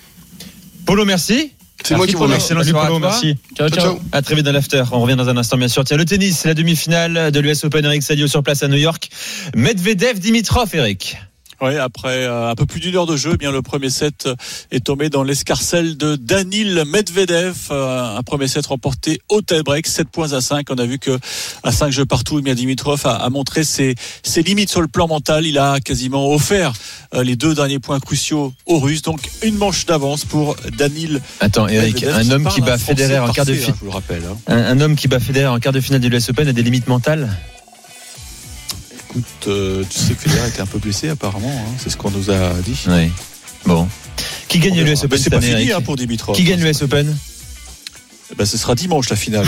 Polo, merci. C'est moi qui vous Polo. remercie. Excellente Salut, soirée à Polo, toi. merci. Ciao, Ciao, ciao. ciao. À très vite dans l'after. On revient dans un instant, bien sûr. Tiens, le tennis, la demi-finale de l'U S Open, Eric Salio sur place à New York. Medvedev, Dimitrov, Eric. Oui, après euh, un peu plus d'une heure de jeu, eh bien le premier set est tombé dans l'escarcelle de Daniil Medvedev. Euh, un premier set remporté au tie-break, sept points à cinq. On a vu que à cinq jeux partout, eh bien Dimitrov a, a montré ses, ses limites sur le plan mental. Il a quasiment offert euh, les deux derniers points cruciaux aux Russes. Donc une manche d'avance pour Daniil Attends, Eric, Medvedev, un homme parle qui bat un français Federer en quart de parfait, finale. hein, je vous le rappelle. hein. Un, un homme qui bat Federer en quart de finale de l'U S Open a des limites mentales. Écoute, euh, tu sais que Federer était un peu blessé apparemment. hein. C'est ce qu'on nous a dit. Oui. Bon. Qui gagne l'U S Open C'est cette pas année, fini Eric hein, pour Dimitrov. Qui gagne l'U S Open? Eh ben, ce sera dimanche la finale.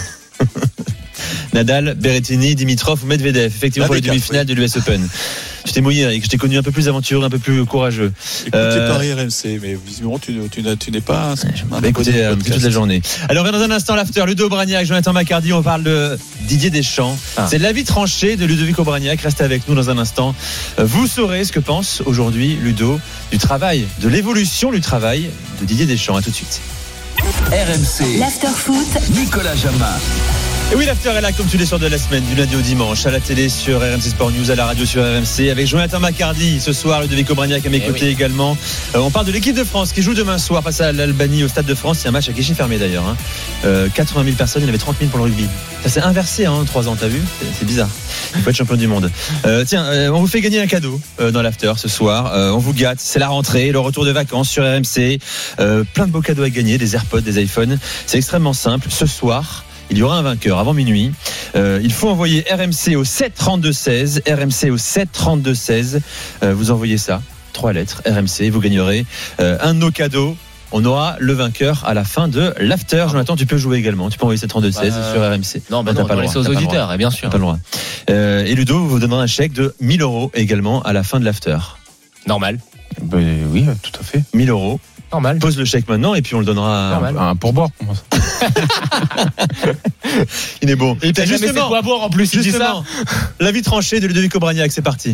Nadal, Berrettini, Dimitrov ou Medvedev. Effectivement, pour les demi-finales de l'U S Open. Je t'ai mouillé, Eric. Je t'ai connu un peu plus aventureux, un peu plus courageux. Écoute, euh... les paris R M C, mais visiblement, tu, tu, tu n'es pas. Bah, écoutez, euh, toute la journée. Alors, dans un instant, l'after. Ludo Bragnac, Jonathan Macardy, on parle de Didier Deschamps. Ah. C'est l'avis tranché de Ludovic Obraniak. Restez avec nous dans un instant. Vous saurez ce que pense aujourd'hui Ludo du travail, de l'évolution du travail de Didier Deschamps. À tout de suite. R M C. L'after foot. Nicolas Jamin. Et oui, l'after est là comme tous les soirs de la semaine, du lundi au dimanche, à la télé sur R M C Sport News, à la radio sur R M C, avec Jonathan Macardy ce soir, Ludovic Obraniak à mes côtés oui. également. Euh, on parle de l'équipe de France qui joue demain soir face à l'Albanie au Stade de France. Il y a un match à guichet fermé d'ailleurs. Hein. Euh, quatre-vingt mille personnes, il y en avait trente mille pour le rugby. Ça s'est inversé en hein, trois ans, t'as vu? c'est, c'est bizarre. Il faut être champion du monde. Euh, tiens, euh, on vous fait gagner un cadeau euh, dans l'after ce soir. Euh, on vous gâte, c'est la rentrée, le retour de vacances sur R M C. Euh, plein de beaux cadeaux à gagner, des AirPods, des iPhones. C'est extrêmement simple. Ce soir, il y aura un vainqueur avant minuit. Euh, il faut envoyer R M C au sept trente-deux seize. R M C au sept trente-deux seize. Euh, vous envoyez ça, trois lettres, R M C. Vous gagnerez euh, un de nos cadeaux. On aura le vainqueur à la fin de l'after. Jonathan, tu peux jouer également. Tu peux envoyer sept trente-deux seize bah, sur R M C. Non, bah non, t'as pas le droit. C'est aux auditeurs, bien sûr. T'as pas le droit. Euh, et Ludo vous donnera un chèque de mille euros également à la fin de l'after. Normal. Bah, oui, tout à fait. mille euros. Normal. Pose le chèque maintenant et puis on le donnera Normal. un, un pourboire pour moi. Il est bon. Et t'as jamais fait quoi boire en plus. Il dit ça. L'avis tranché de Ludovic Obraniak, c'est parti.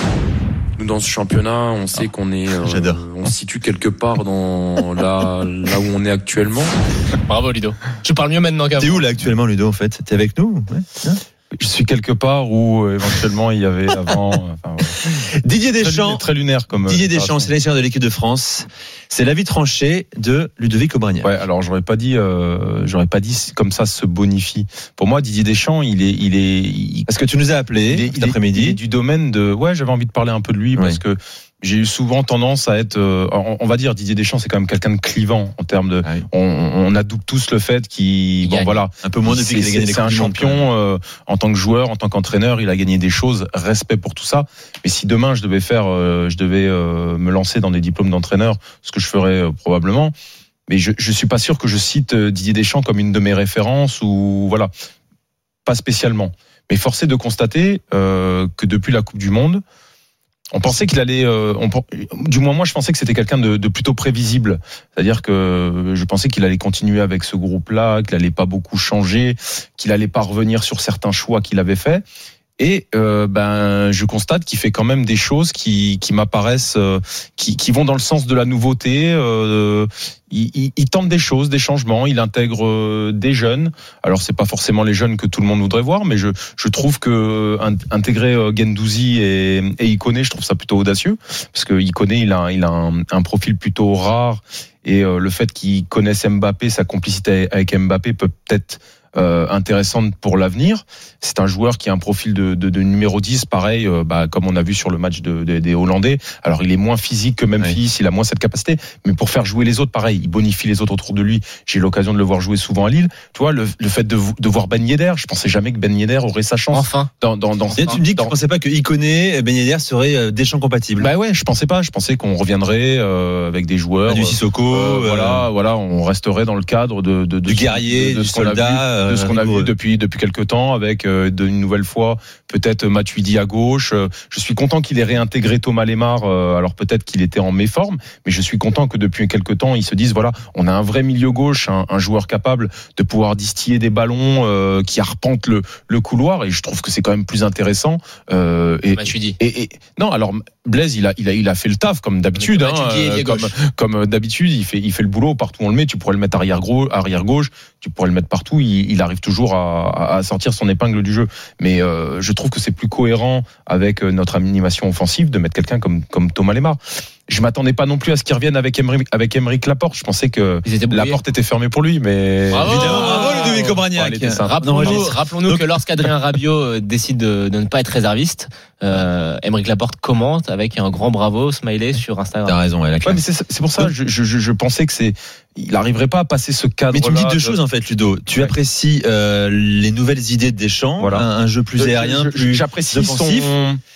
Nous dans ce championnat, on sait ah, qu'on est, euh, j'adore. On se situe quelque part dans là, là où on est actuellement. Bravo Ludo. Tu parles mieux maintenant qu'avant. T'es où là actuellement Ludo en fait? T'es avec nous? Ouais. Hein Je suis quelque part où euh, éventuellement il y avait avant. Enfin, ouais. Didier Deschamps, très, très lunaire comme. Didier Deschamps, sélectionneur de l'équipe de France. C'est l'avis tranché de Ludovic Obraniak. Ouais, alors j'aurais pas dit, euh, j'aurais pas dit comme ça se bonifie. Pour moi, Didier Deschamps, il est, il est. Il, parce que tu nous as appelé il est, cet après-midi. Il est du domaine de. Ouais, j'avais envie de parler un peu de lui ouais. parce que. J'ai eu souvent tendance à être, euh, on va dire, Didier Deschamps, c'est quand même quelqu'un de clivant en termes de, ah oui. on, on adoube tous le fait qu'il, bon voilà, un peu moins depuis qu'il a gagné. C'est un champion euh, en tant que joueur, en tant qu'entraîneur, il a gagné des choses, respect pour tout ça. Mais si demain je devais faire, euh, je devais euh, me lancer dans des diplômes d'entraîneur, ce que je ferais euh, probablement, mais je, je suis pas sûr que je cite euh, Didier Deschamps comme une de mes références ou voilà, pas spécialement. Mais force est de constater euh, que depuis la Coupe du Monde. On pensait qu'il allait, euh, on, du moins moi je pensais que c'était quelqu'un de, de plutôt prévisible, c'est-à-dire que je pensais qu'il allait continuer avec ce groupe-là, qu'il allait pas beaucoup changer, qu'il allait pas revenir sur certains choix qu'il avait faits. Et euh, ben, je constate qu'il fait quand même des choses qui, qui m'apparaissent, euh, qui, qui vont dans le sens de la nouveauté. Euh, il, il, il tente des choses, des changements. Il intègre euh, des jeunes. Alors c'est pas forcément les jeunes que tout le monde voudrait voir, mais je, je trouve que intégrer euh, Guendouzi et, et Ikoné, je trouve ça plutôt audacieux, parce que Ikoné, il a, il a un, un profil plutôt rare, et euh, le fait qu'il connaisse Mbappé, sa complicité avec Mbappé peut peut-être Euh, intéressante pour l'avenir. C'est un joueur qui a un profil de, de, de numéro dix, pareil, euh, bah, comme on a vu sur le match de, de, des Hollandais. Alors il est moins physique que Memphis, oui. Il a moins cette capacité, mais pour faire jouer les autres, pareil, il bonifie les autres autour de lui. J'ai eu l'occasion de le voir jouer souvent à Lille. Tu vois, le, le fait de, de voir Ben Yedder, je pensais jamais que Ben Yedder aurait sa chance. Enfin. Dans, dans, dans, et tu me dis que dans... tu pensais pas que Ikoné et Ben Yedder seraient Deschamps compatibles. Bah ouais, je pensais pas. Je pensais qu'on reviendrait euh, avec des joueurs. Du Sissoko. Euh, euh, voilà, voilà, on resterait dans le cadre de, de, de du guerrier, de, de du ce qu'on soldat, a vu, de ce qu'on a vu depuis Depuis, depuis quelques temps, avec euh, de, une nouvelle fois peut-être Matuidi à gauche. Euh, je suis content qu'il ait réintégré Thomas Lemar. Euh, alors peut-être qu'il était en méforme, mais je suis content que depuis quelques temps ils se disent voilà, on a un vrai milieu gauche, un, un joueur capable de pouvoir distiller des ballons, euh, qui arpente le, le couloir, et je trouve que c'est quand même plus intéressant. Euh, et, Matuidi. Et, et non, alors Blaise, il a, il a, il a fait le taf comme d'habitude. Hein, euh, comme, comme d'habitude, il fait, il fait le boulot partout où on le met. Tu pourrais le mettre arrière gauche, arrière gauche. Tu pourrais le mettre partout. Il, il arrive toujours à, à sortir son épingle du jeu. Mais euh, je trouve que c'est plus cohérent avec notre animation offensive de mettre quelqu'un comme, comme Thomas Lemar. Je m'attendais pas non plus à ce qu'il revienne avec Emeric, avec Emeric Laporte. Je pensais que Laporte était fermé pour lui, mais bravo, évidemment, bravo Ludovic Obraniak. Rappelons-nous, rappelons-nous que lorsqu'Adrien Rabiot décide de, de ne pas être réserviste, euh, Emeric Laporte commente avec un grand bravo smiley sur Instagram. T'as raison, ouais, ouais, mais c'est, c'est pour ça, je, je, je pensais que c'est, il n'arriverait pas à passer ce cadre. Mais tu me dis deux de... choses en fait, Ludo. Tu ouais. apprécies euh, les nouvelles idées de Deschamps, voilà. un, un jeu plus aérien, je, je, plus j'apprécie offensif. Son...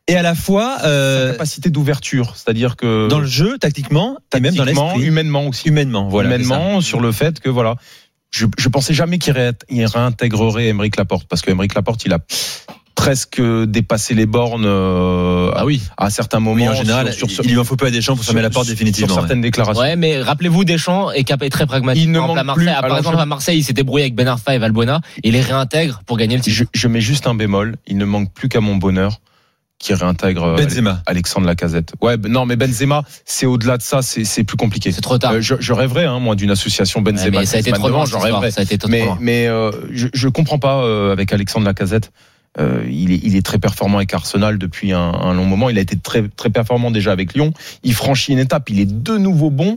et à la fois euh, sa capacité d'ouverture, c'est-à-dire que dans le jeu, tactiquement, et même dans l'esprit, humainement aussi, humainement, voilà, humainement sur le fait que voilà, je, je pensais jamais qu'il ré, il réintégrerait Aymeric Laporte, parce que Aymeric Laporte, il a presque dépassé les bornes euh, ah oui. à certains moments. Oui, en général, sur, sur, il lui en faut pas Deschamps pour fermer la porte définitivement. Sur certaines ouais. déclarations. Ouais, mais rappelez-vous, Deschamps est capable très pragmatique. Il ne par manque à Marseille, plus. par Alors, exemple, je... à Marseille, il s'est débrouillé avec Ben Arfa et Valbuena. Il les réintègre pour gagner le titre. Je, je mets juste un bémol. Il ne manque plus qu'à mon bonheur qui réintègre Benzema. Alexandre Lacazette. Ouais, non, mais Benzema, c'est au-delà de ça, c'est, c'est plus compliqué. C'est trop tard. Euh, je, je rêverais, hein, moi, d'une association Benzema. Ouais, mais ça a été trop loin, j'en rêverais. Ça a été trop mais, loin. mais euh, je, je comprends pas euh, avec Alexandre Lacazette. Euh, il, est, il est très performant avec Arsenal depuis un, un long moment. Il a été très, très performant déjà avec Lyon. Il franchit une étape. Il est de nouveau bon.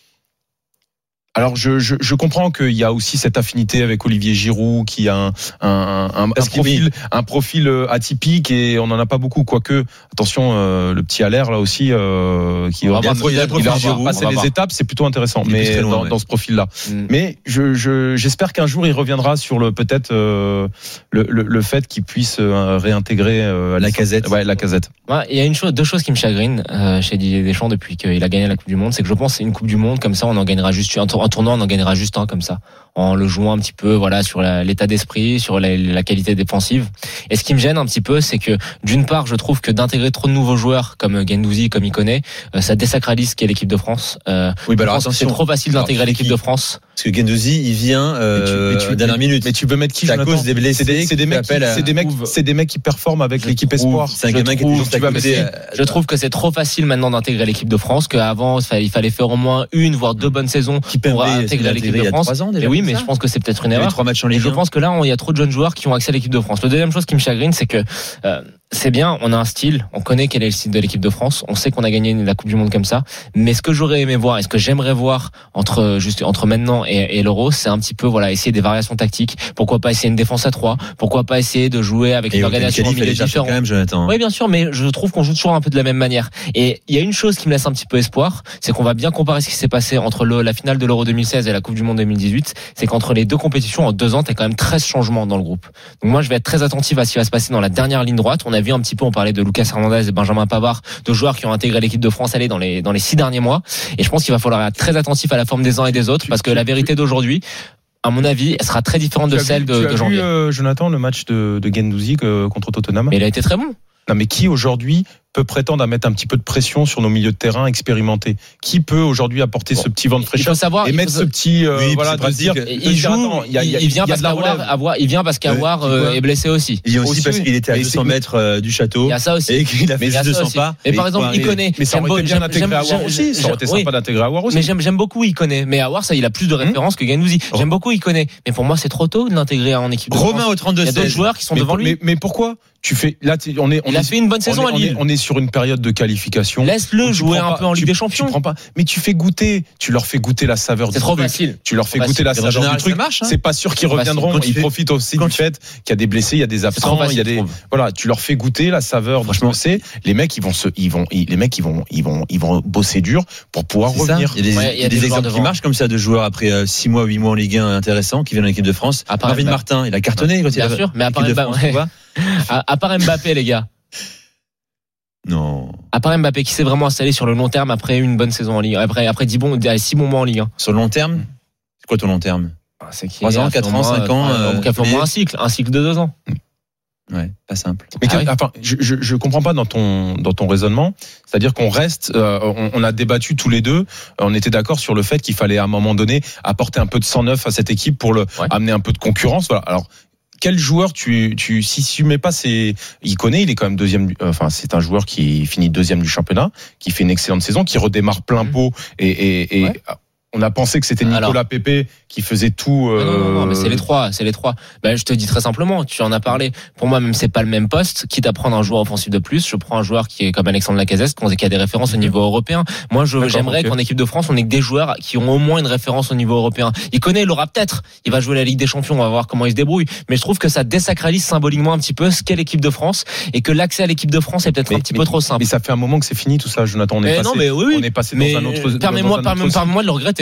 Alors je, je, je comprends qu'il y a aussi cette affinité avec Olivier Giroud qui a un, un, un, un profil, un profil atypique et on n'en a pas beaucoup. Quoique, attention, euh, le petit Allaire là aussi, euh, qui va passer les étapes, c'est plutôt intéressant. Mais loin, dans, ouais. dans ce profil-là. Mm. Mais je, je, j'espère qu'un jour il reviendra sur le peut-être euh, le, le, le fait qu'il puisse euh, réintégrer euh, Lacazette. Ouais, Lacazette. Ouais, il y a une chose, deux choses qui me chagrinent euh, chez Didier Deschamps depuis qu'il a gagné la Coupe du Monde, c'est que je pense que c'est une Coupe du Monde comme ça, on en gagnera juste un tour. En tournoi, on en gagnera juste un comme ça, en le jouant un petit peu, voilà, sur la, l'état d'esprit, sur la, la qualité défensive. Et ce qui me gêne un petit peu, c'est que d'une part, je trouve que d'intégrer trop de nouveaux joueurs comme Guendouzi, comme Ikoné, euh, ça désacralise ce qu'est l'équipe de France. Euh, oui, bah alors attention, c'est trop facile d'intégrer alors, l'équipe qui... de France. Parce que Guendouzi, il vient euh, mais tu, mais tu, dernière minute. Mais tu veux mettre qui, à cause des blessés? C'est des, c'est des mecs, qui, c'est des mecs, c'est des mecs qui performent avec je l'équipe trouve, espoir. C'est un gamin qui est toujours Je trouve que c'est trop facile maintenant d'intégrer l'équipe de France qu'avant il fallait faire au moins une voire deux bonnes saisons pour intégrer l'équipe de France. Et oui, mais je pense que c'est peut-être une erreur. Trois matchs en Ligue un. Je pense que là, il y a trop de jeunes joueurs qui ont accès à l'équipe de France. La deuxième chose qui me chagrine, c'est que euh, c'est bien, on a un style, on connaît quel est le style de l'équipe de France, on sait qu'on a gagné la Coupe du Monde comme ça, mais ce que j'aurais aimé voir et ce que j'aimerais voir entre juste entre maintenant et, et l'Euro, c'est un petit peu voilà essayer des variations tactiques. Pourquoi pas essayer une défense à trois? Pourquoi pas essayer de jouer avec et une organisation en milieu différent? Quand même, Jonathan. Oui, bien sûr, mais je trouve qu'on joue toujours un peu de la même manière. Et il y a une chose qui me laisse un petit peu espoir, c'est qu'on va bien comparer ce qui s'est passé entre le, la finale de l'Euro deux mille seize et la Coupe du Monde deux mille dix-huit. C'est qu'entre les deux compétitions en deux ans, t'as quand même treize changements dans le groupe. Donc moi, je vais être très attentif à ce qui va se passer dans la dernière ligne droite. On a vu un petit peu, on parlait de Lucas Hernandez et Benjamin Pavard, de joueurs qui ont intégré l'équipe de France allez, dans les dans les six derniers mois. Et je pense qu'il va falloir être très attentif à la forme des uns et des autres, parce que la vérité d'aujourd'hui, à mon avis, elle sera très différente de celle de, de janvier. Tu as vu, euh, Jonathan, le match de, de Guendouzi euh, contre Tottenham? Mais il a été très bon. Non, mais qui aujourd'hui peut prétendre à mettre un petit peu de pression sur nos milieux de terrain expérimentés? Qui peut aujourd'hui apporter bon, ce petit vent de fraîcheur savoir, et mettre faut... ce petit euh, oui, voilà de se dire il joue attends, il, y a, il, il vient parce qu'Aouar il vient parce qu'Aouar euh, est blessé aussi. Il vient aussi, aussi parce qu'il était à deux cents mètres euh, du château. Il y a ça aussi. Et qu'il a fait juste deux cents pas. Et par exemple, il connaît. Mais ça aurait été bien d'intégrer Aouar aussi. Ça aurait été sympa d'intégrer Aouar aussi. Mais j'aime j'aime beaucoup il connaît. Mais Aouar ça il a plus de références que Guendouzi. J'aime beaucoup il connaît. Mais pour moi c'est trop tôt de l'intégrer en équipe de France. Romain au trente-deux seize. Il y a d'autres joueurs qui sont devant lui. Mais pourquoi tu fais là on est il a fait une bonne saison à Lille. On est sur une période de qualification. Laisse-le jouer un peu en Ligue des Champions. Tu prends pas, mais tu fais goûter, tu leur fais goûter la saveur du truc. C'est trop facile. Tu leur fais goûter la saveur du truc. C'est pas sûr qu'ils reviendront. Ils profitent aussi du fait qu'il y a des blessés, il y a des absents, il y a des voilà, tu leur fais goûter la saveur. Franchement, c'est les mecs ils vont se ils vont les mecs ils vont ils vont ils vont bosser dur pour pouvoir revenir. Il y a des exemples qui marchent comme ça de joueurs après six mois, huit mois en Ligue un intéressants qui viennent en équipe de France. Marvin Martin, il a cartonné quand il a bien sûr, mais à part à part Mbappé les gars. Non. À part Mbappé qui s'est vraiment installé sur le long terme après une bonne saison en Ligue, après après dix bons, six bons mois en Ligue un. Sur le long terme, c'est quoi ton long terme? C'est trois ans, quatre ans, cinq ans. Donc il faut au moins un cycle, un cycle de deux ans. Ouais, pas simple. Mais ah oui. Enfin, je, je je comprends pas dans ton dans ton raisonnement. C'est-à-dire qu'on reste, euh, on, on a débattu tous les deux. On était d'accord sur le fait qu'il fallait à un moment donné apporter un peu de sang neuf à cette équipe pour le ouais. amener un peu de concurrence. Voilà. Alors. Quel joueur tu tu si tu mets pas ses il connaît il est quand même deuxième enfin c'est un joueur qui finit deuxième du championnat qui fait une excellente saison qui redémarre plein pot et et, et ouais. On a pensé que c'était Nicolas Alors, Pepe qui faisait tout. Euh... Non, non, non, mais c'est les trois, c'est les trois. Ben, je te dis très simplement, tu en as parlé. Pour moi, même c'est pas le même poste. Quitte à prendre un joueur offensif de plus, je prends un joueur qui est comme Alexandre Lacazette, qui a des références au niveau européen. Moi, je, j'aimerais okay. qu'en équipe de France, on ait que des joueurs qui ont au moins une référence au niveau européen. Il connaît, il l'aura peut-être. Il va jouer la Ligue des Champions, on va voir comment il se débrouille. Mais je trouve que ça désacralise symboliquement un petit peu ce qu'est l'équipe de France et que l'accès à l'équipe de France est peut-être mais, un petit mais, peu trop simple. Mais ça fait un moment que c'est fini tout ça, Jonathan. On est mais passé, non, mais oui, oui. On est passé mais dans un autre. Permets-moi, permets-moi de le regretter.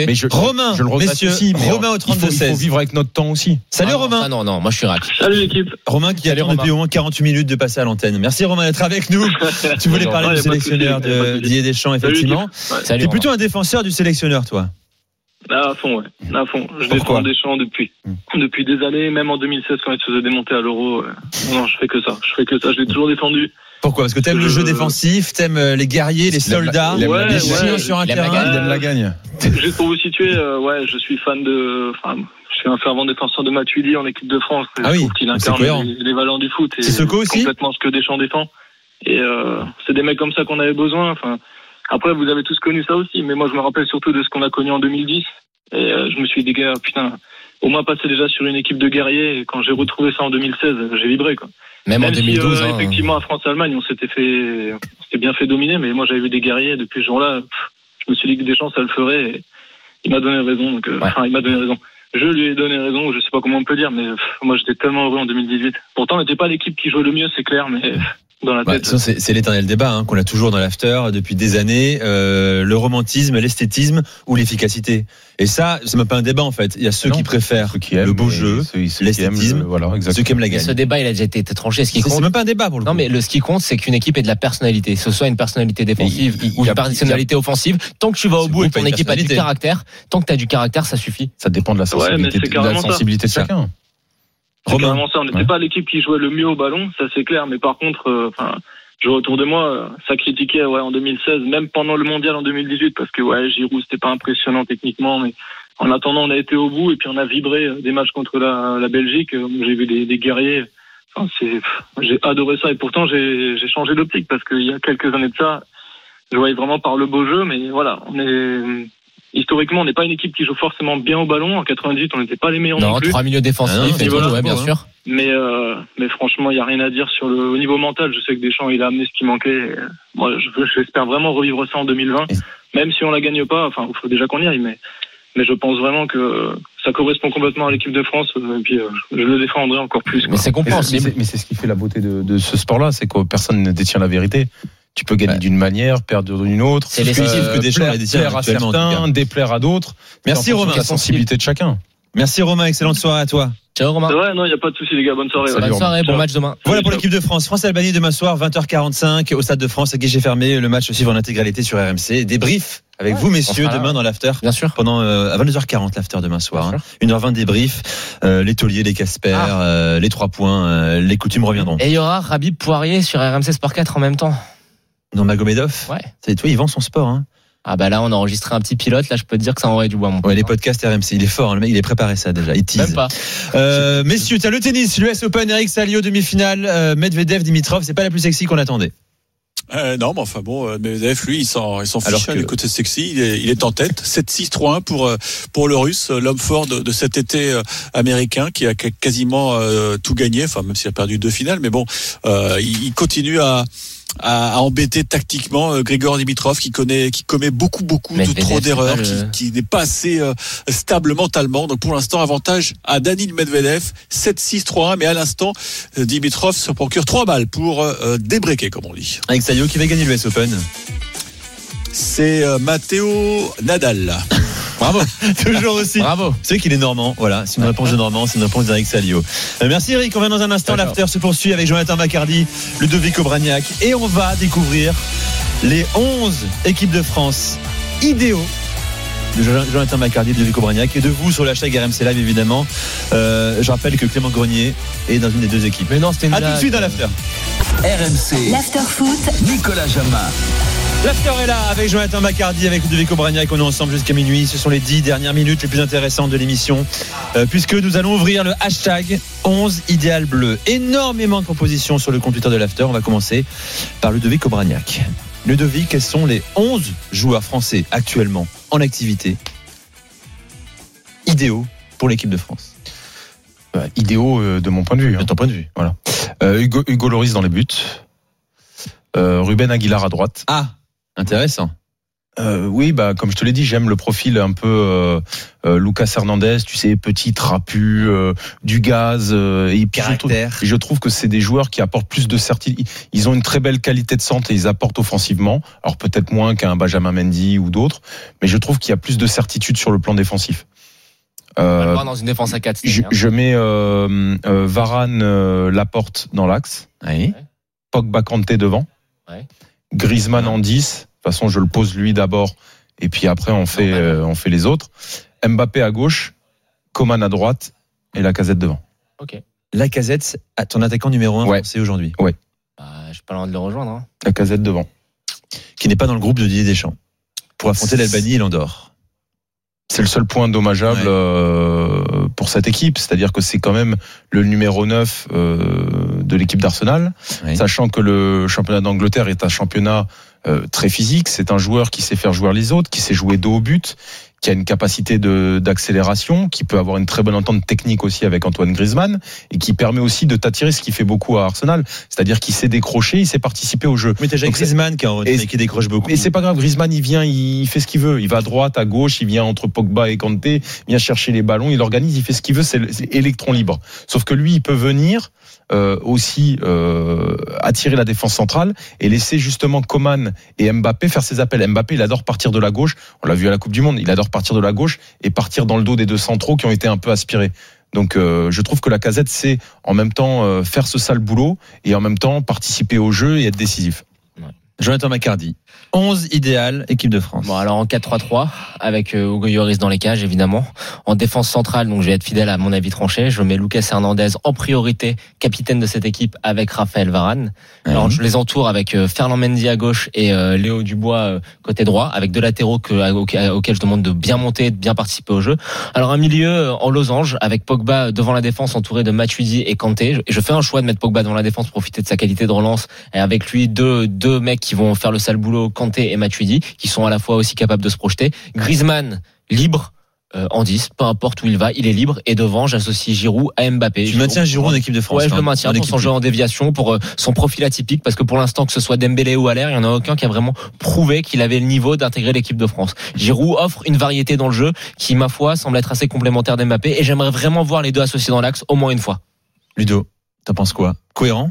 fait. Mais je, Romain, je le regrette messieurs, aussi. mais Romain au il faut, trente-deux il seize. faut vivre avec notre temps aussi. Salut Ah non, Romain. ça, non, non, moi je suis rack. Salut l'équipe. Romain qui Salut, attend Romain. depuis au moins quarante-huit minutes de passer à l'antenne. Merci Romain d'être avec nous. Tu voulais parler Ouais, du y a pas de sélectionneur souci, y a pas de de souci. Didier Deschamps, Salut, effectivement. l'équipe. Ouais. Salut, T'es Romain. plutôt un défenseur du sélectionneur, toi. Là, à fond, ouais. À fond. Je Pourquoi défends Deschamps depuis. Depuis des années, même en deux mille seize quand il se faisait démonter à l'Euro. euh, Non, je fais que ça. Je fais que ça. Je l'ai toujours défendu. Pourquoi? Parce que t'aimes le Euh, jeu défensif, t'aimes euh, les guerriers, les Il aime la- soldats, il aime la Ouais, les gagne. chiens ouais, sur un il aime la terrain. gagne. Il aime la gagne. Juste pour vous situer, euh, ouais, je suis fan de. Enfin, je suis un fervent défenseur de Matuidi en équipe de France. Ah oui, je trouve qu'il c'est incarne cohérent. les, les valeurs du foot. Et Sissoko aussi complètement ce que Deschamps défend. Et euh, c'est des mecs comme ça qu'on avait besoin. Enfin, après, vous avez tous connu ça aussi, mais moi, je me rappelle surtout de ce qu'on a connu en deux mille dix. Et euh, je me suis dit, gars, putain, au moins passer déjà sur une équipe de guerriers. Et quand j'ai retrouvé ça en deux mille seize, j'ai vibré, quoi. Même, Même en deux mille douze. si, euh, hein. effectivement, à France-Allemagne, on s'était fait, on s'était bien fait dominer, mais moi, j'avais vu des guerriers depuis ce jour-là. Pff, je me suis dit que Deschamps, ça le ferait. Et il m'a donné raison. Donc, euh, Ouais. enfin, il m'a donné raison. Je lui ai donné raison. Je sais pas comment on peut dire, mais pff, moi, j'étais tellement heureux en deux mille dix-huit. Pourtant, on n'était pas l'équipe qui jouait le mieux, c'est clair, mais pff, dans la Bah, tête. ça, c'est, c'est l'éternel débat hein, qu'on a toujours dans l'after depuis des années, euh, le romantisme, l'esthétisme ou l'efficacité. Et ça, c'est même pas un débat en fait. Il y a ceux Non. qui préfèrent Ceux qui aiment, le beau et jeu, ceux- ceux qui l'esthétisme, aiment le- voilà, ceux exactement. qui aiment la Mais gagne. ce débat, il a déjà été tranché. Ce qui C'est, c'est compte, même pas un débat pour le non, coup. mais le, ce qui compte, c'est qu'une équipe ait de la personnalité. Que ce soit une personnalité défensive il- il- ou il y une a- personnalité offensive. Tant que tu vas au C'est bout et pas que ton une équipe a du personnalité. caractère, tant que tu as du caractère, ça suffit. Ça dépend de la Ouais, mais sensibilité, c'est de la carrément ça. sensibilité de chacun. C'est Romain. carrément ça. On n'était Ouais. pas l'équipe qui jouait le mieux au ballon, ça c'est clair. Mais par contre, euh, enfin, je vois autour de moi, euh, ça critiquait ouais en deux mille seize, même pendant le mondial en deux mille dix-huit, parce que ouais, Giroud c'était pas impressionnant techniquement, mais en attendant, on a été au bout et puis on a vibré euh, des matchs contre la, la Belgique. Euh, J'ai vu des, des guerriers. Enfin, c'est, pff, j'ai adoré ça et pourtant j'ai, j'ai changé d'optique parce qu'il y a quelques années de ça, je voyais vraiment par le beau jeu, mais voilà, on est historiquement, on n'est pas une équipe qui joue forcément bien au ballon. En quatre-vingt-dix, on n'était pas les meilleurs non, Non, plus. trois milieux défensifs, Ah non, et et toi, voilà, ouais, bien bon, sûr. Mais euh, mais franchement, il y a rien à dire sur le au niveau mental. Je sais que Deschamps, il a amené ce qui manquait. Et, euh, moi, je, j'espère vraiment revivre ça en deux mille vingt, même si on la gagne pas. Enfin, il faut déjà qu'on y aille, mais mais je pense vraiment que ça correspond complètement à l'équipe de France. Et puis, euh, je le défendrai encore plus. Mais Quoi. c'est Mais compréhensible. c'est, mais c'est ce qui fait la beauté de, de ce sport-là, c'est que personne ne détient la vérité. Tu peux gagner Ouais. d'une manière, perdre d'une autre. C'est l'esthétique que Deschamps plaire, la détient plaire à actuellement, en tout certains, cas. déplaire à d'autres. Merci, C'est en fonction Romain. de la sensibilité de chacun. Merci Romain, excellente soirée à toi. Ciao, Romain. Ouais, non, il y a pas de souci, les gars. Bonne soirée. Salut, ouais. Bonne soirée, bon Ciao. match demain. Voilà pour l'équipe de France. France-Albanie demain soir, vingt heures quarante-cinq au Stade de France à guichet fermé. Le match suivre en intégralité sur R M C. Débrief avec Ouais, vous on messieurs sera là. demain dans l'after. Bien sûr. Pendant euh, à vingt-deux heures quarante l'after demain soir. Bien Hein. une heure vingt débrief. Euh, les tauliers, les Casper, Ah. euh, les trois points, euh, les coutumes reviendront. Et il y aura Rabib Poirier sur R M C Sport quatre en même temps. Non, Magomedov. Ouais. C'est toi, il vend son sport. Hein. Ah bah là, on a enregistré un petit pilote. Là, je peux te dire que ça envoie du bois, mon pote. Ouais, les podcasts R M C, il est fort. Hein, le mec, il est préparé ça déjà. Il tease. Même pas. Euh, messieurs, t'as le tennis, l'U S Open, Eric Salio demi-finale, euh, Medvedev, Dimitrov. C'est pas la plus sexy qu'on attendait. Euh, non, mais enfin bon, euh, Medvedev, lui, il s'en, il s'en Alors fiche, que- hein, du côté sexy. Il est, il est en tête. sept six trois un pour, euh, pour le Russe, euh, l'homme fort de, de cet été euh, américain qui a quasiment euh, tout gagné. Enfin, même s'il a perdu deux finales, mais bon, euh, il, il continue à, à, à embêter tactiquement euh, Grigor Dimitrov qui connaît, qui commet beaucoup, beaucoup de Medvedev, trop c'est d'erreurs, pas le- qui, qui n'est pas assez euh, stable mentalement. Donc pour l'instant, avantage à Danil Medvedev, sept six trois un, mais à l'instant, euh, Dimitrov se procure trois balles pour euh, débreaker, comme on dit. Eric Salio qui va gagner l'U S Open. C'est euh, Matteo Nadal. Bravo. Toujours aussi. Bravo. Tu sais qu'il est normand, voilà, c'est une réponse de normand, c'est une réponse d'Eric Salio. Euh, merci Eric, on revient dans un instant, D'accord. l'after se poursuit avec Jonathan Maccardy, Ludovic Obraniak et on va découvrir les onze équipes de France idéaux de Jo- Jonathan Maccardy, Ludovic Obraniak et de vous sur l'hashtag R M C Live évidemment. Euh, je rappelle que Clément Grenier est dans une des deux équipes. Mais non, c'était une A tout de blague. suite dans l'after. R M C, L'after foot, Nicolas Jamin. L'after est là avec Jonathan Maccardy, avec Ludovic Obraniak. On est ensemble jusqu'à minuit. Ce sont les dix dernières minutes les plus intéressantes de l'émission. Euh, puisque nous allons ouvrir le hashtag onze idéal bleu. Énormément de propositions sur le compte Twitter de l'after. On va commencer par Ludovic Obraniak. Ludovic, quels sont les onze joueurs français actuellement en activité idéaux pour l'équipe de France? Bah, idéaux euh, de mon point de vue. De Hein. ton point de vue. Voilà. Euh, Hugo, Hugo Lloris dans les buts. Euh, Ruben Aguilar à droite. Ah, intéressant. Euh, oui, bah comme je te l'ai dit, j'aime le profil un peu euh, euh, Lucas Hernandez, tu sais, petit, trapu, euh, du gaz, euh, et puis je trouve, et je trouve que c'est des joueurs qui apportent plus de certitude. Ils ont une très belle qualité de centre et ils apportent offensivement. Alors peut-être moins qu'un Benjamin Mendy ou d'autres, mais je trouve qu'il y a plus de certitude sur le plan défensif. Euh, dans une défense à quatre. Je, je mets euh, euh, Varane, euh, Laporte dans l'axe, oui. Pogba, Kanté devant, ouais. Griezmann en dix. De toute façon, je le pose lui d'abord, et puis après on fait euh, on fait les autres. Mbappé à gauche, Coman à droite et Lacazette devant. Ok. Lacazette, ton attaquant numéro un, ouais. c'est aujourd'hui. Ouais. Bah, je suis pas loin de le rejoindre. Hein. Lacazette devant. Qui n'est pas dans le groupe de Didier Deschamps pour affronter l'Albanie et l'Andorre. C'est le seul point dommageable ouais. euh, pour cette équipe, c'est-à-dire que c'est quand même le numéro neuf euh, de l'équipe d'Arsenal, oui. Sachant que le championnat d'Angleterre est un championnat euh, très physique, c'est un joueur qui sait faire jouer les autres, qui sait jouer dos au but, qui a une capacité de, d'accélération, qui peut avoir une très bonne entente technique aussi avec Antoine Griezmann, et qui permet aussi de t'attirer, ce qui fait beaucoup à Arsenal, c'est-à-dire qu'il sait décrocher, il sait participer au jeu. Mais t'as déjà Griezmann qui, en, et, qui décroche beaucoup. Mais c'est pas grave, Griezmann il vient, il fait ce qu'il veut, il va à droite, à gauche, il vient entre Pogba et Kanté, il vient chercher les ballons, il organise, il fait ce qu'il veut, c'est, c'est électron libre. Sauf que lui, il peut venir euh, aussi euh, attirer la défense centrale et laisser justement Coman et Mbappé faire ses appels. Mbappé, il adore partir de la gauche, on l'a vu à la Coupe du Monde, il adore partir de la gauche et partir dans le dos des deux centraux qui ont été un peu aspirés. Donc euh, je trouve que Lacazette c'est en même temps euh, faire ce sale boulot et en même temps participer au jeu et être décisif. Ouais. Jonathan Macardy, onze idéal, équipe de France. Bon, alors en quatre trois trois, avec euh, Hugo Lloris dans les cages, évidemment. En défense centrale, donc je vais être fidèle à mon avis tranché. Je mets Lucas Hernandez en priorité, capitaine de cette équipe, avec Raphaël Varane. Alors, mmh. je les entoure avec euh, Ferland Mendy à gauche et euh, Léo Dubois euh, côté droit, avec deux latéraux que, euh, auxquels, auxquels je demande de bien monter, de bien participer au jeu. Alors, un milieu euh, en losange, avec Pogba devant la défense, entouré de Matuidi et Kanté. Je, je fais un choix de mettre Pogba devant la défense, profiter de sa qualité de relance, et avec lui, deux, deux mecs qui vont faire le sale boulot, Kanté et Matuidi, qui sont à la fois aussi capables de se projeter. Griezmann, libre, euh, en dix, peu importe où il va, il est libre. Et devant, j'associe Giroud à Mbappé. Tu Giroud, maintiens Giroud en équipe de France. Ouais, je le maintiens pour son jeu en déviation, pour euh, son profil atypique, parce que pour l'instant, que ce soit Dembélé ou Haller, il n'y en a aucun qui a vraiment prouvé qu'il avait le niveau d'intégrer l'équipe de France. Giroud offre une variété dans le jeu qui, ma foi, semble être assez complémentaire d'Mbappé, et j'aimerais vraiment voir les deux associés dans l'axe au moins une fois. Ludo, t'en penses quoi? Cohérent?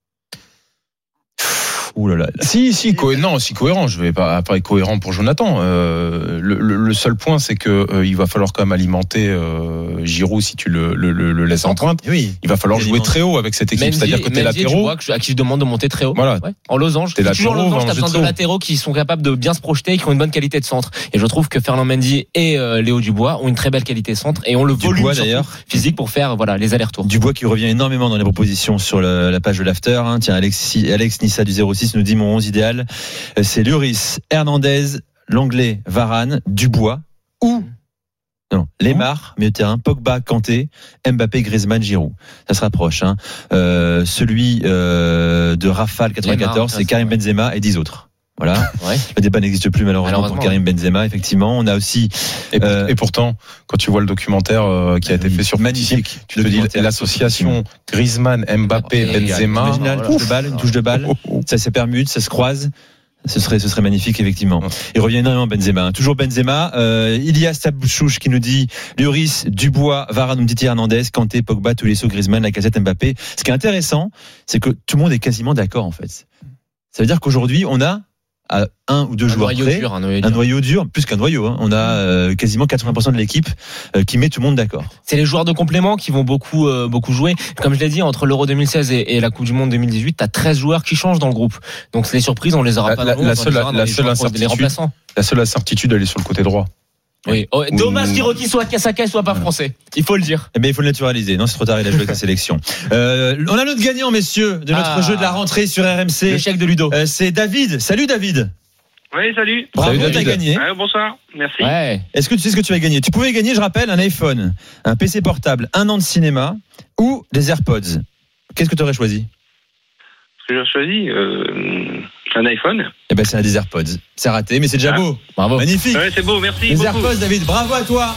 Ouh là là. Si, si, co- non, si cohérent. Je vais pas, pas être cohérent pour Jonathan. Euh, le, le, le seul point, c'est que euh, il va falloir quand même alimenter euh, Giroud si tu le, le, le, le laisses en pointe. Oui. Il va falloir jouer très haut avec cette équipe, Mendy, c'est-à-dire que t'es latéraux. À qui je demande de monter très haut. Voilà. Ouais. En losange. T'es toujours en losange, t'as besoin de haut. latéraux qui sont capables de bien se projeter et qui ont une bonne qualité de centre. Et je trouve que Ferland Mendy et euh, Léo Dubois ont une très belle qualité de centre et ont le volume Dubois, d'ailleurs physique pour faire voilà les allers-retours. Dubois qui revient énormément dans les propositions sur le, la page de l'after. Hein. Tiens, Alexis, Alex Nissa du zéro six nous dit mon onze idéal. C'est Lloris, Hernandez, Lenglet, Varane, Dubois ou non, Lemar, milieu de terrain, Pogba, Kanté, Mbappé, Griezmann, Giroud. Ça se rapproche. Hein. Euh, celui euh, de Rafale quatre-vingt-quatorze, Lemar, c'est Karim Benzema et dix autres. Voilà. Ouais. Le débat n'existe plus malheureusement, malheureusement pour Karim ouais. Benzema. Effectivement, on a aussi. Et, pour, euh, et pourtant, quand tu vois le documentaire euh, qui a été fait sur magnifique, tu te dis l'association Griezmann, Mbappé, et Benzema. Imagine une touche de balle, une touche de balle. Ça se permute, ça se croise. Ce serait, ce serait magnifique, effectivement. Il revient énormément Benzema. Toujours Benzema. Euh, Ilias Tabouchouche qui nous dit Lloris, Dubois, Varane, Umtiti, Hernandez, Kanté, Pogba, Tolisso, Griezmann, Lacazette, Mbappé. Ce qui est intéressant, c'est que tout le monde est quasiment d'accord, en fait. Ça veut dire qu'aujourd'hui, on a à un ou deux un joueurs près, dur, un, noyau un noyau dur, plus qu'un noyau. Hein. On a euh, quasiment quatre-vingts pour cent de l'équipe euh, qui met tout le monde d'accord. C'est les joueurs de complément qui vont beaucoup euh, beaucoup jouer. Comme je l'ai dit, entre l'Euro deux mille seize et, et la Coupe du Monde deux mille dix-huit, t'as treize joueurs qui changent dans le groupe. Donc les surprises, on les aura la, pas. La, dans la, le seule, la, la seule incertitude, la seule incertitude, elle est sur le côté droit. Oui. Oh, dommage qu'Hiroki soit Kasaka soit pas français. Il faut le dire. Eh bien, il faut le naturaliser. Non, c'est trop tard. Il a joué avec la sélection. Euh, on a notre gagnant, messieurs, de notre ah, jeu de la rentrée sur R M C. Le chèque de Ludo. Euh, c'est David. Salut, David. Oui, salut. Bravo, t'as gagné. Ouais, bonsoir, merci. Ouais. Est-ce que tu sais ce que tu as gagné? Tu pouvais gagner, je rappelle, un iPhone, un P C portable, un an de cinéma ou des AirPods. Qu'est-ce que tu aurais choisi? Ce que j'ai choisi, euh, un iPhone. Eh ben, c'est un des AirPods. C'est raté, mais c'est déjà ah. beau. Bravo. Magnifique. Ouais, c'est beau, merci. Les beaucoup. AirPods, David, bravo à toi.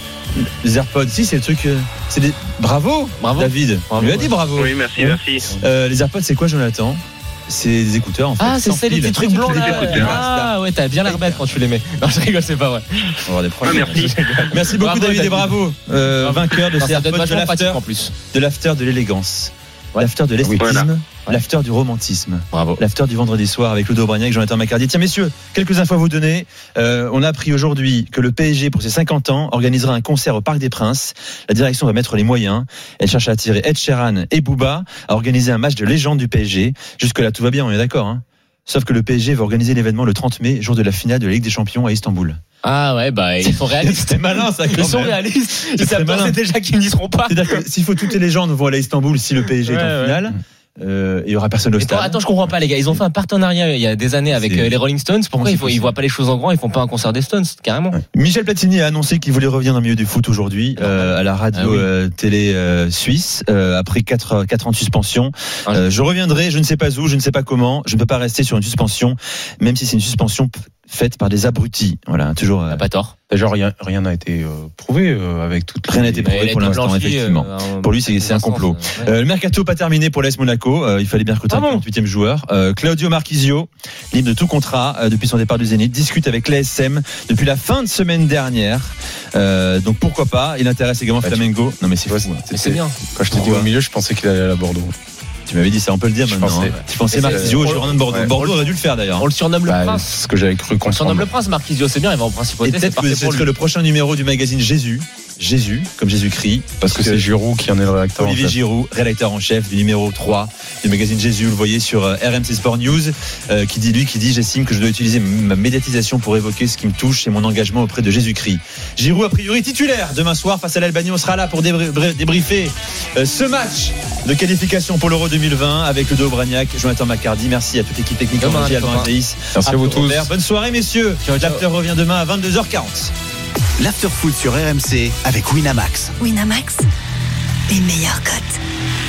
Les AirPods, si, c'est le truc. Euh, c'est des... Bravo, bravo, David. Bravo, lui a dit bravo. Oui, merci, ouais. merci. Euh, les AirPods, c'est quoi, Jonathan? C'est des écouteurs en fait. Ah, c'est sans ça, les fil. petits trucs blancs Les là. écouteurs. Ah, ouais, t'as bien l'air bête quand tu les mets. Non, je rigole, c'est pas vrai. On va avoir des problèmes. Ah, merci. Merci beaucoup, Bravo, David, et David. bravo. Euh, vainqueur de Non, ces ça doit être AirPods de vachement pratique l'after, en plus. de l'after de l'élégance, l'after de l'esthétisme, Voilà. l'after du romantisme, Bravo. l'after du vendredi soir avec Ludo Bragnac, Jonathan Macardy. Tiens, messieurs, quelques infos à vous donner. Euh, on a appris aujourd'hui que le P S G, pour ses cinquante ans, organisera un concert au Parc des Princes. La direction va mettre les moyens. Elle cherche à attirer Ed Sheeran et Booba à organiser un match de légende du P S G. Jusque-là, tout va bien, on est d'accord, hein. Sauf que le P S G va organiser l'événement le trente mai, jour de la finale de la Ligue des Champions à Istanbul. Ah ouais, bah ils sont réalistes. C'était malin, ça, quand Ils sont même. réalistes. Ils C'est savent malin. déjà qu'ils n'y seront pas. C'est-à-dire que s'il faut toutes les légendes vont aller à Istanbul si le P S G est Ouais, en ouais. finale, euh, il y aura personne au Mais stade. attends, attends, je comprends pas les gars. Ils ont fait un partenariat il y a des années avec C'est- euh, les Rolling Stones. Pourquoi Comment ils, c'est font, ils possible voient pas les choses en grand? Ils font pas un concert des Stones carrément. Michel Platini a annoncé qu'il voulait revenir dans le milieu du foot aujourd'hui euh, à la radio Ah oui. euh, télé euh, suisse euh, après quatre quatre ans de suspension. Ah, Euh, je reviendrai, je ne sais pas où, je ne sais pas comment. Je ne peux pas rester sur une suspension, même si c'est une suspension p- faite par des abrutis. Voilà, toujours. euh, T'as pas tort. Déjà, rien rien n'a été euh, prouvé euh, avec toute Rien n'a été prouvé Mais pour elle a l'instant, été blanchie, effectivement. euh, Pour lui, c'est- c'est un dans sens, complot. euh, ouais. Euh, le mercato pas terminé pour l'A S Monaco. Euh, il fallait bien recruter Ah un bon quarante-huitième joueur. Euh, Claudio Marchisio, libre de tout contrat euh, depuis son départ du Zénith, discute avec l'A S M depuis la fin de semaine dernière. Euh, donc pourquoi pas. Il intéresse également Bah, tu- Flamengo. Non mais c'est Ouais, fou. hein. Mais c'est bien. Quand je t'ai dit Pourquoi au milieu, je pensais qu'il allait aller à Bordeaux. Tu m'avais dit ça, on peut le dire Je maintenant. pensais. hein. Tu pensais Mais c'est- Marchisio au Girondin de Bordeaux. Ouais. Bordeaux aurait dû le faire d'ailleurs. On le surnomme le Bah, prince. c'est ce que j'avais cru On le comprendre. surnomme le prince Marquisio, c'est bien, il va en Et principauté, c'est peut-être que parfait ce pour serait lui. le prochain numéro du magazine Jésus. Jésus, comme Jésus-Christ. Parce que c'est Giroud qui en est le rédacteur. en Olivier chef. Giroud, rédacteur en chef du numéro trois du magazine Jésus, vous le voyez sur euh, R M C Sport News, euh, qui dit lui, qui dit j'estime que je dois utiliser ma médiatisation pour évoquer ce qui me touche et mon engagement auprès de Jésus-Christ. Giroud a priori titulaire demain soir face à l'Albanie, on sera là pour débri- bré- débriefer euh, ce match de qualification pour l'Euro deux mille vingt avec Ludo Bragnac, Jonathan Macardy. Merci à toute l'équipe technique en Demain, régie, Alban demain. Azaïs, Merci à vous Arthur tous. Robert. Bonne soirée messieurs. Ciao, ciao. L'after revient demain à vingt-deux heures quarante. L'after foot sur R M C avec Winamax. Winamax, les meilleurs cotes.